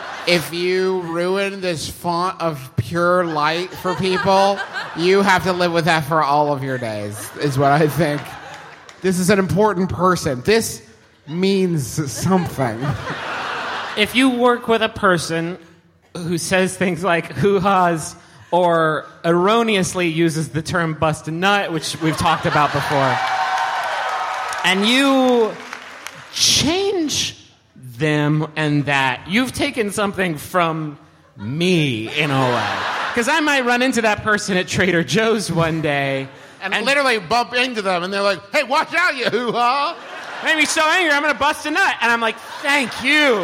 ruin this font of pure light for people, you have to live with that for all of your days, is what I think. This is an important person. This means something. If you work with a person who says things like hoo-haws or erroneously uses the term bust a nut, which we've talked about before, and you change them and that, you've taken something from me in a way. Because I might run into that person at Trader Joe's one day And literally bump into them, and they're like, hey, watch out, you hoo-ha. made me so angry, I'm going to bust a nut. And I'm like, thank you.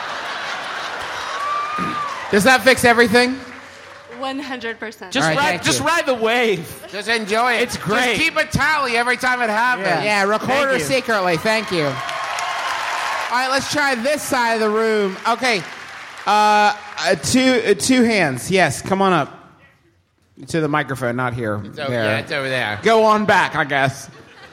Does that fix everything? 100%. Just, All right, just ride the wave. Just enjoy it. It's great. Just keep a tally every time it happens. Yeah, record her Thank you. secretly. Thank you. All right, let's try this side of the room. Okay. Two hands. Yes, come on up. To the microphone, not here. So, yeah, it's over there. Go on back, I guess.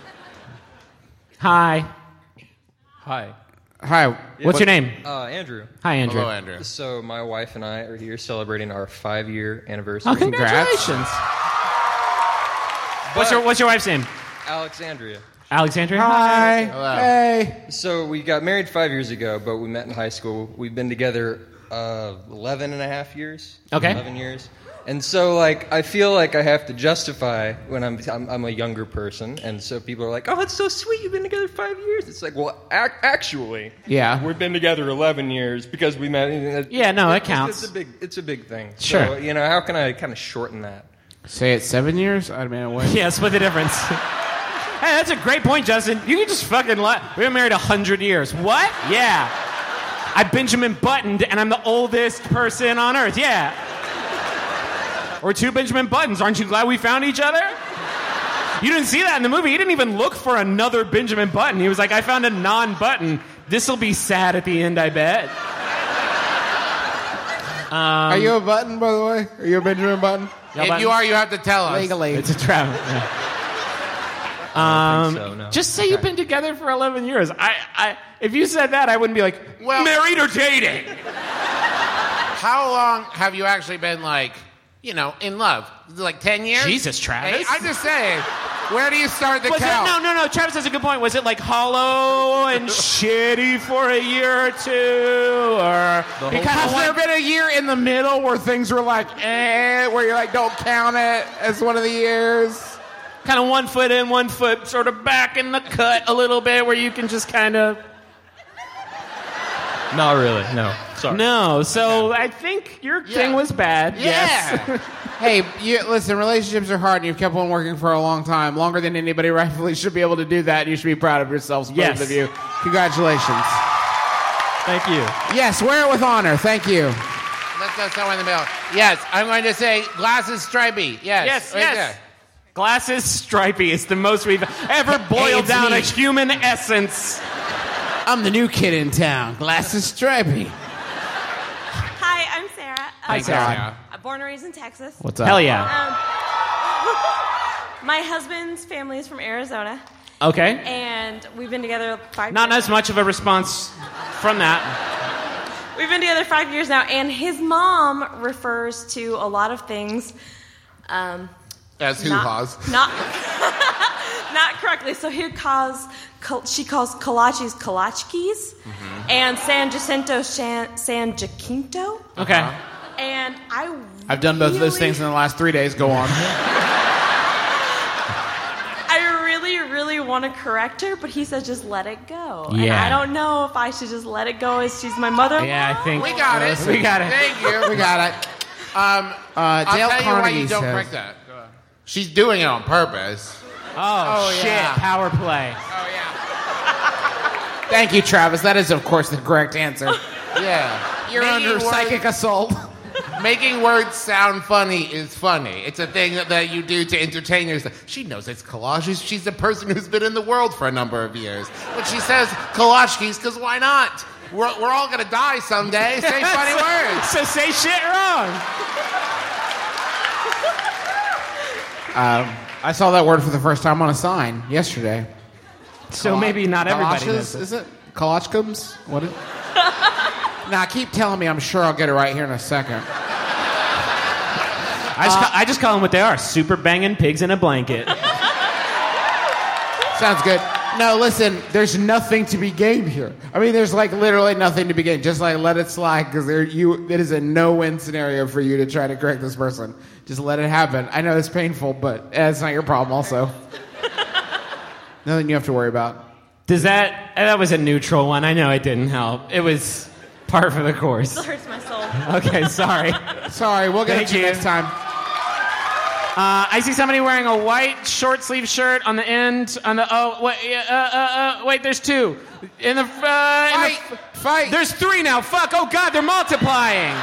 Hi. Hi. Hi. What's your name? Andrew. Hi, Andrew. Hello, Andrew. So my wife and I are here celebrating our 5-year anniversary. Oh, congratulations. What's your wife's name? Alexandria. Alexandria? Hi. Hello. Hey. So we got married 5 years ago, but we met in high school. We've been together 11 and a half years. Okay. 11 years. And so, like, I feel like I have to justify when I'm a younger person, and so people are like, "Oh, it's so sweet. You've been together 5 years." It's like, well, actually, Yeah. we've been together 11 years because we met. Yeah, no, it counts. It's a big thing. Sure. So, how can I kind of shorten that? Say it's 7 years? I mean, what? Yeah, split the difference. Hey, that's a great point, Justin. You can just fucking we've been married 100 years. What? Yeah. I Benjamin Buttoned, and I'm the oldest person on earth. Yeah. Or 2 Benjamin Buttons. Aren't you glad we found each other? You didn't see that in the movie. He didn't even look for another Benjamin Button. He was like, I found a non-button. This'll be sad at the end, I bet. Are you a Button, by the way? Are you a Benjamin Button? If you are, you have to tell us. Legally. It's a trap. I don't think so, no. Just say you've been together for 11 years. If you said that, I wouldn't be like, Well- married or dating? How long have you actually been, like, in love? Like 10 years? Jesus, Travis. Hey, I'm just saying, where do you start the Was count? no. Travis has a good point. Was it like hollow and shitty for a year or two? Or Has there been a year in the middle where things were like, where you're like, don't count it as one of the years? kind of 1 foot in, 1 foot sort of back in the cut a little bit where you can just kind of... Not really, no. Sorry. No, so I think your thing was bad. Yeah. Yes. Hey, listen, relationships are hard, and you've kept one working for a long time, longer than anybody rightfully should be able to do that, and you should be proud of yourselves, both Yes. of you. Congratulations. Thank you. Yes, wear it with honor. Thank you. Let's go somewhere in the middle. Yes, I'm going to say glasses stripy. Yes. Yes, right yes. there. Glasses stripy is the most we've ever boiled it's down me. a human essence. I'm the new kid in town. Glasses stripy. Hi, I'm Sarah. Hi, Sarah. I'm born and raised in Texas. What's up? Hell yeah. My husband's family is from Arizona, Okay. and we've been together 5 years. Not as much of a response from that. We've been together 5 years now, and his mom refers to a lot of things. As hoo-haws. Not correctly. So she calls kolaches kolachkis, and San Jacinto San Jacinto. Okay. And I've done both of those really- things in the last 3 days. Go on. I really want to correct her, but he says just let it go. And Yeah. I don't know if I should just let it go as she's my mother-in-law. Yeah, I think... We got it. We got it. Thank you. We got it. I'll Dale tell you why Carnegie you don't says- correct that. She's doing it on purpose. Oh, shit. yeah. Power play. Oh, yeah. Thank you, Travis. That is, of course, the correct answer. Yeah. You're under psychic assault. Making words sound funny is funny. It's a thing that you do to entertain yourself. She knows it's collages. She's a person who's been in the world for a number of years. But she says kolachkis because why not? We're all going to die someday. Say funny words. So say shit wrong. I saw that word for the first time on a sign yesterday. So maybe not everybody Kolaches, knows it. is it? Kolachkums? What is Now, keep telling me. I'm sure I'll get it right here in a second. I just call them what they are. Super banging pigs in a blanket. Sounds good. No, listen, there's nothing to be gained here. I mean, there's like literally nothing to be gained. Just like let it slide because it is a no-win scenario for you to try to correct this person. Just let it happen. I know it's painful, but it's not your problem also. Nothing you have to worry about. Does that was a neutral one. I know it didn't help. It was par for the course. Still hurts my soul. Okay, sorry. Sorry, we'll get Thank it to you you. next time. I see somebody wearing a white short sleeve shirt on the end. On the wait, there's 2 in the Fight! There's 3 now. Fuck! Oh God, they're multiplying.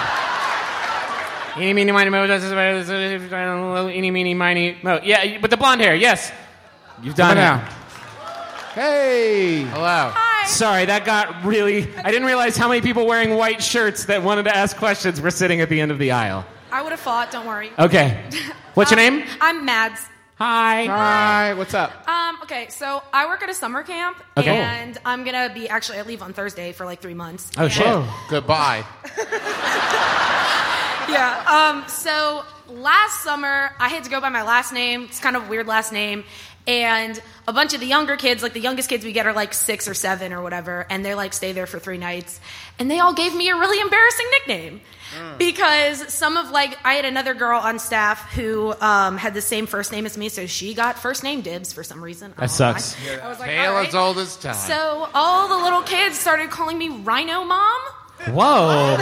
Eeny, meeny, miny, mo. Eeny, meeny, miny, mo. Yeah, with the blonde hair. Yes, you've done it. now. Hey! Hello. Hi. Sorry, that got really... I didn't realize how many people wearing white shirts that wanted to ask questions were sitting at the end of the aisle. I would have fought, don't worry. Okay. What's your name? I'm Mads. Hi. Hi, what's up? Okay, so I work at a summer camp, Okay. and I'm going to be... Actually, I leave on Thursday for like 3 months. Oh, shit. Goodbye. Yeah, so last summer, I had to go by my last name. It's kind of a weird last name. And a bunch of the younger kids, like the youngest kids we get are like 6 or 7 or whatever, and they like stay there for 3 nights. And they all gave me a really embarrassing nickname. Because I had another girl on staff who had the same first name as me, so she got first name dibs for some reason. That sucks. I was like, Tale all right. as old as time. So all the little kids started calling me Rhino Mom. Whoa.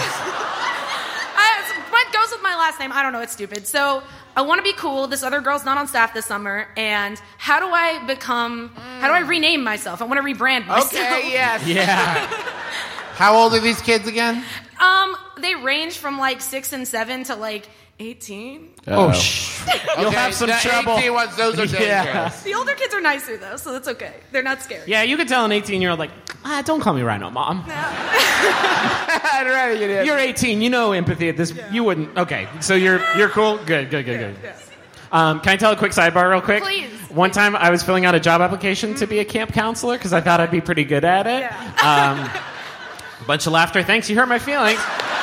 What goes with my last name? I don't know. It's stupid. So I want to be cool. This other girl's not on staff this summer. And how do I rename myself? I want to rebrand myself. Okay, yes. Yeah. How old are these kids again? They range from like 6 and 7 to like 18. You'll Okay, have some the trouble. 18 ones, those are dangerous. Yeah. The older kids are nicer though, so that's okay. They're not scary. Yeah, you could tell an 18-year-old like, don't call me Rhino, Mom. I'd rather you did. You're 18. You know empathy at this. Yeah. You wouldn't. Okay, so you're cool. Good. Yeah. Can I tell a quick sidebar real quick? Please. One time I was filling out a job application to be a camp counselor because I thought I'd be pretty good at it. Yeah. A bunch of laughter. Thanks. You hurt my feelings.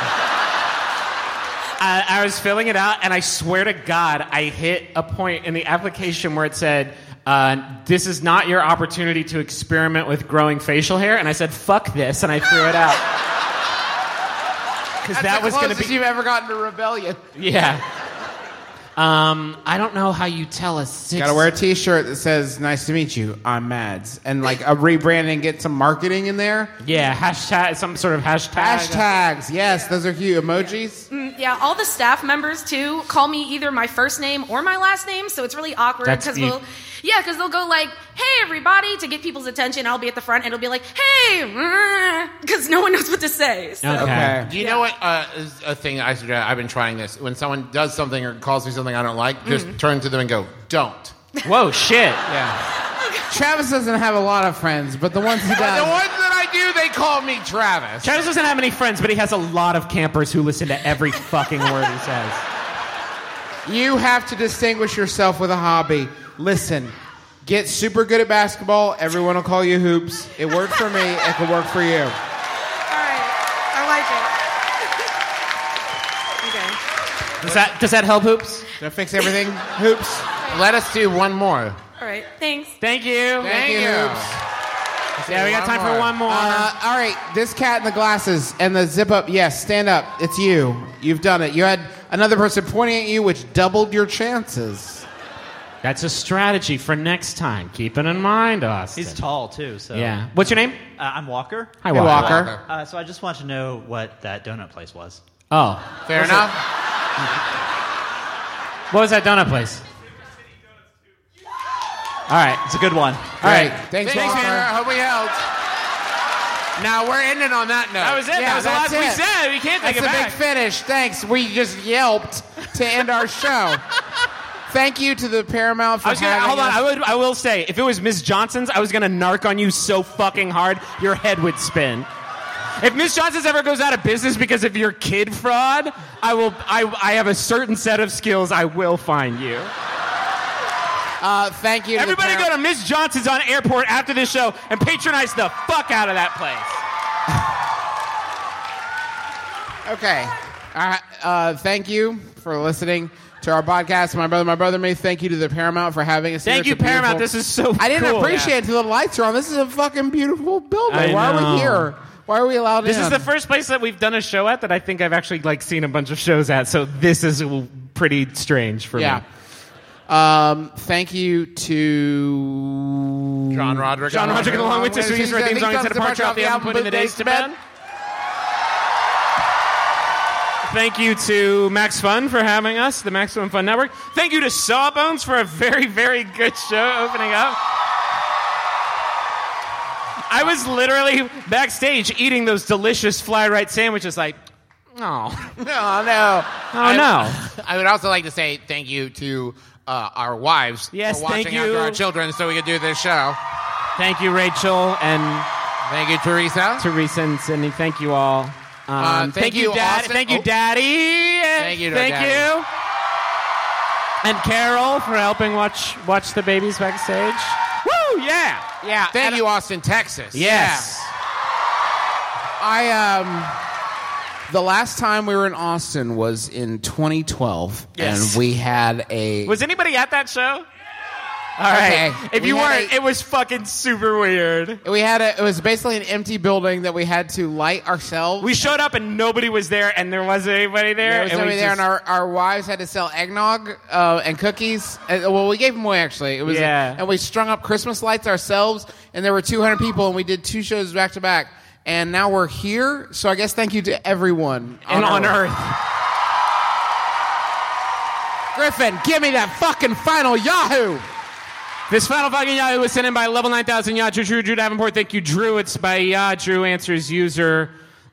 I was filling it out, and I swear to God, I hit a point in the application where it said, this is not your opportunity to experiment with growing facial hair. And I said, fuck this, and I threw it out. Because that was going to be... you've ever gotten to rebellion. Yeah. I don't know how you tell a 6... Gotta wear a t-shirt that says, nice to meet you, I'm Mads. And like a rebranding, get some marketing in there. Yeah, hashtag, some sort of hashtag. Hashtags, yes, those are cute. Emojis. Yeah, all the staff members too call me either my first name or my last name, so it's really awkward because they'll go like, "Hey, everybody," to get people's attention. I'll be at the front, and it'll be like, "Hey," because no one knows what to say. So. Okay. Do you know what is a thing I suggest? I've been trying this. When someone does something or calls me something I don't like, just turn to them and go, "Don't." Whoa, shit. Yeah. Travis doesn't have a lot of friends, but the ones he The does... ones that I do, they call me Travis. Travis doesn't have many friends, but he has a lot of campers who listen to every fucking word he says. You have to distinguish yourself with a hobby. Listen, get super good at basketball. Everyone will call you Hoops. It worked for me. It could work for you. All right, I like it. Okay. Does that help, Hoops? Did I fix everything? Hoops. Let us do one more. All right, thanks. Thank you. Thank you. Hoops. Yeah, we got time for one more. All right, this cat in the glasses and the zip up. Yes, stand up. It's you. You've done it. You had another person pointing at you, which doubled your chances. That's a strategy for next time. Keep it in mind, Austin. He's tall, too. So. Yeah. What's your name? I'm Walker. Hi, Hey, Walker. Walker. So I just want to know what that donut place was. Oh. Fair enough. What was that donut place? All right. It's a good one. All right. Thanks, Thanks, Walker. Hannah. I hope we helped. Now we're ending on that note. That was it. Yeah, that was the last that's we it. said. We can't take That's it a back. big finish. Thanks. We just yelped to end our show. Thank you to the Paramount for having us. I will say, if it was Miss Johnson's, I was gonna narc on you so fucking hard your head would spin. If Miss Johnson's ever goes out of business because of your kid fraud, I have a certain set of skills. I will find you. Thank you. Everybody go to Miss Johnson's on Airport after this show and patronize the fuck out of that place. Okay. Thank you for listening to our podcast. My brother me. Thank you to the Paramount for having us here. Thank you, It's a Paramount. beautiful- This is so I didn't cool. appreciate it until the lights are on. This is a fucking beautiful building. I Why are know. we here? Why are we allowed This in? is the first place that we've done a show at that I think I've actually seen a bunch of shows at. So this is pretty strange for me. Thank you to John Roderick. John Roderick along with Sister East for theme song and departure off the album Putting the Days to Bed. Thank you to Max Fun for having us, the Maximum Fun Network. Thank you to Sawbones for a very, very good show opening up. I was literally backstage eating those delicious Fly Right sandwiches like, oh. no. I would also like to say thank you to our wives Yes, for watching thank you. after our children so we could do this show. Thank you, Rachel, and Thank you, Teresa. and Sydney. Thank you all. Thank you, Dad. Austin. Thank you, Oh. Daddy. Thank you to Thank Daddy. you. And Carol for helping watch the babies backstage. Woo! Yeah. Yeah. Thank you, Austin, Texas. Yes. The last time we were in Austin was in 2012, Yes. and we had a. Was anybody at that show? All right. Okay. If We you had weren't, it was fucking super weird. It was basically an empty building that we had to light ourselves. We showed up and nobody was there, and there wasn't anybody there. There was and somebody we there, just- and our wives had to sell eggnog and cookies. Well, we gave them away, actually. It was, and we strung up Christmas lights ourselves, and there were 200 people, and we did 2 shows back to back. And now we're here, so I guess thank you to everyone on Earth. Griffin, give me that fucking final Yahoo! This final fucking Yahoo was sent in by Level 9000 Yahoo Drew Davenport. Thank you, Drew. It's by Drew answers user.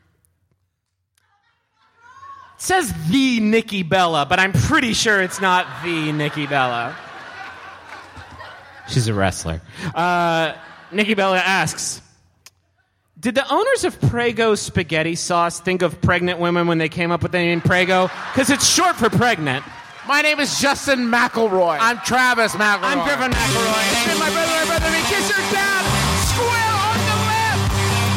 It says the Nikki Bella, but I'm pretty sure it's not the Nikki Bella. She's a wrestler. Nikki Bella asks, did the owners of Prego spaghetti sauce think of pregnant women when they came up with the name Prego? Because it's short for pregnant. My name is Justin McElroy. I'm Travis McElroy. I'm Griffin McElroy. And my brother, me kiss your dad square on the lip.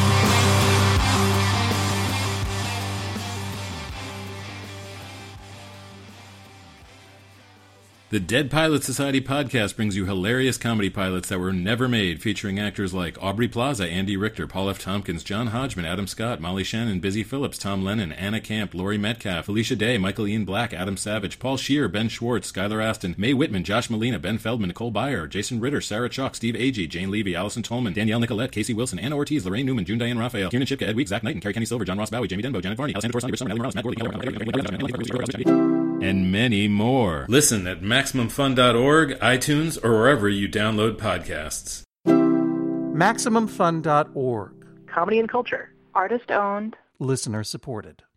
The Dead Pilot Society podcast brings you hilarious comedy pilots that were never made, featuring actors like Aubrey Plaza, Andy Richter, Paul F. Tompkins, John Hodgman, Adam Scott, Molly Shannon, Busy Phillips, Tom Lennon, Anna Camp, Laurie Metcalf, Felicia Day, Michael Ian Black, Adam Savage, Paul Scheer, Ben Schwartz, Skylar Aston, Mae Whitman, Josh Molina, Ben Feldman, Nicole Byer, Jason Ritter, Sarah Chalk, Steve Agee, Jane Levy, Allison Tolman, Danielle Nicolette, Casey Wilson, Anna Ortiz, Lorraine Newman, June Diane Raphael, Kieran Chipka, Ed Week, Zach Knight, and Carrie Kenny Silver, John Ross Bowie, Jamie Denbo, Janet Varney, Alessandra Torres, Summer, Ellie Morales, Matt Gorley, and many more. Listen at MaximumFun.org, iTunes, or wherever you download podcasts. MaximumFun.org. Comedy and culture. Artist owned. Listener supported.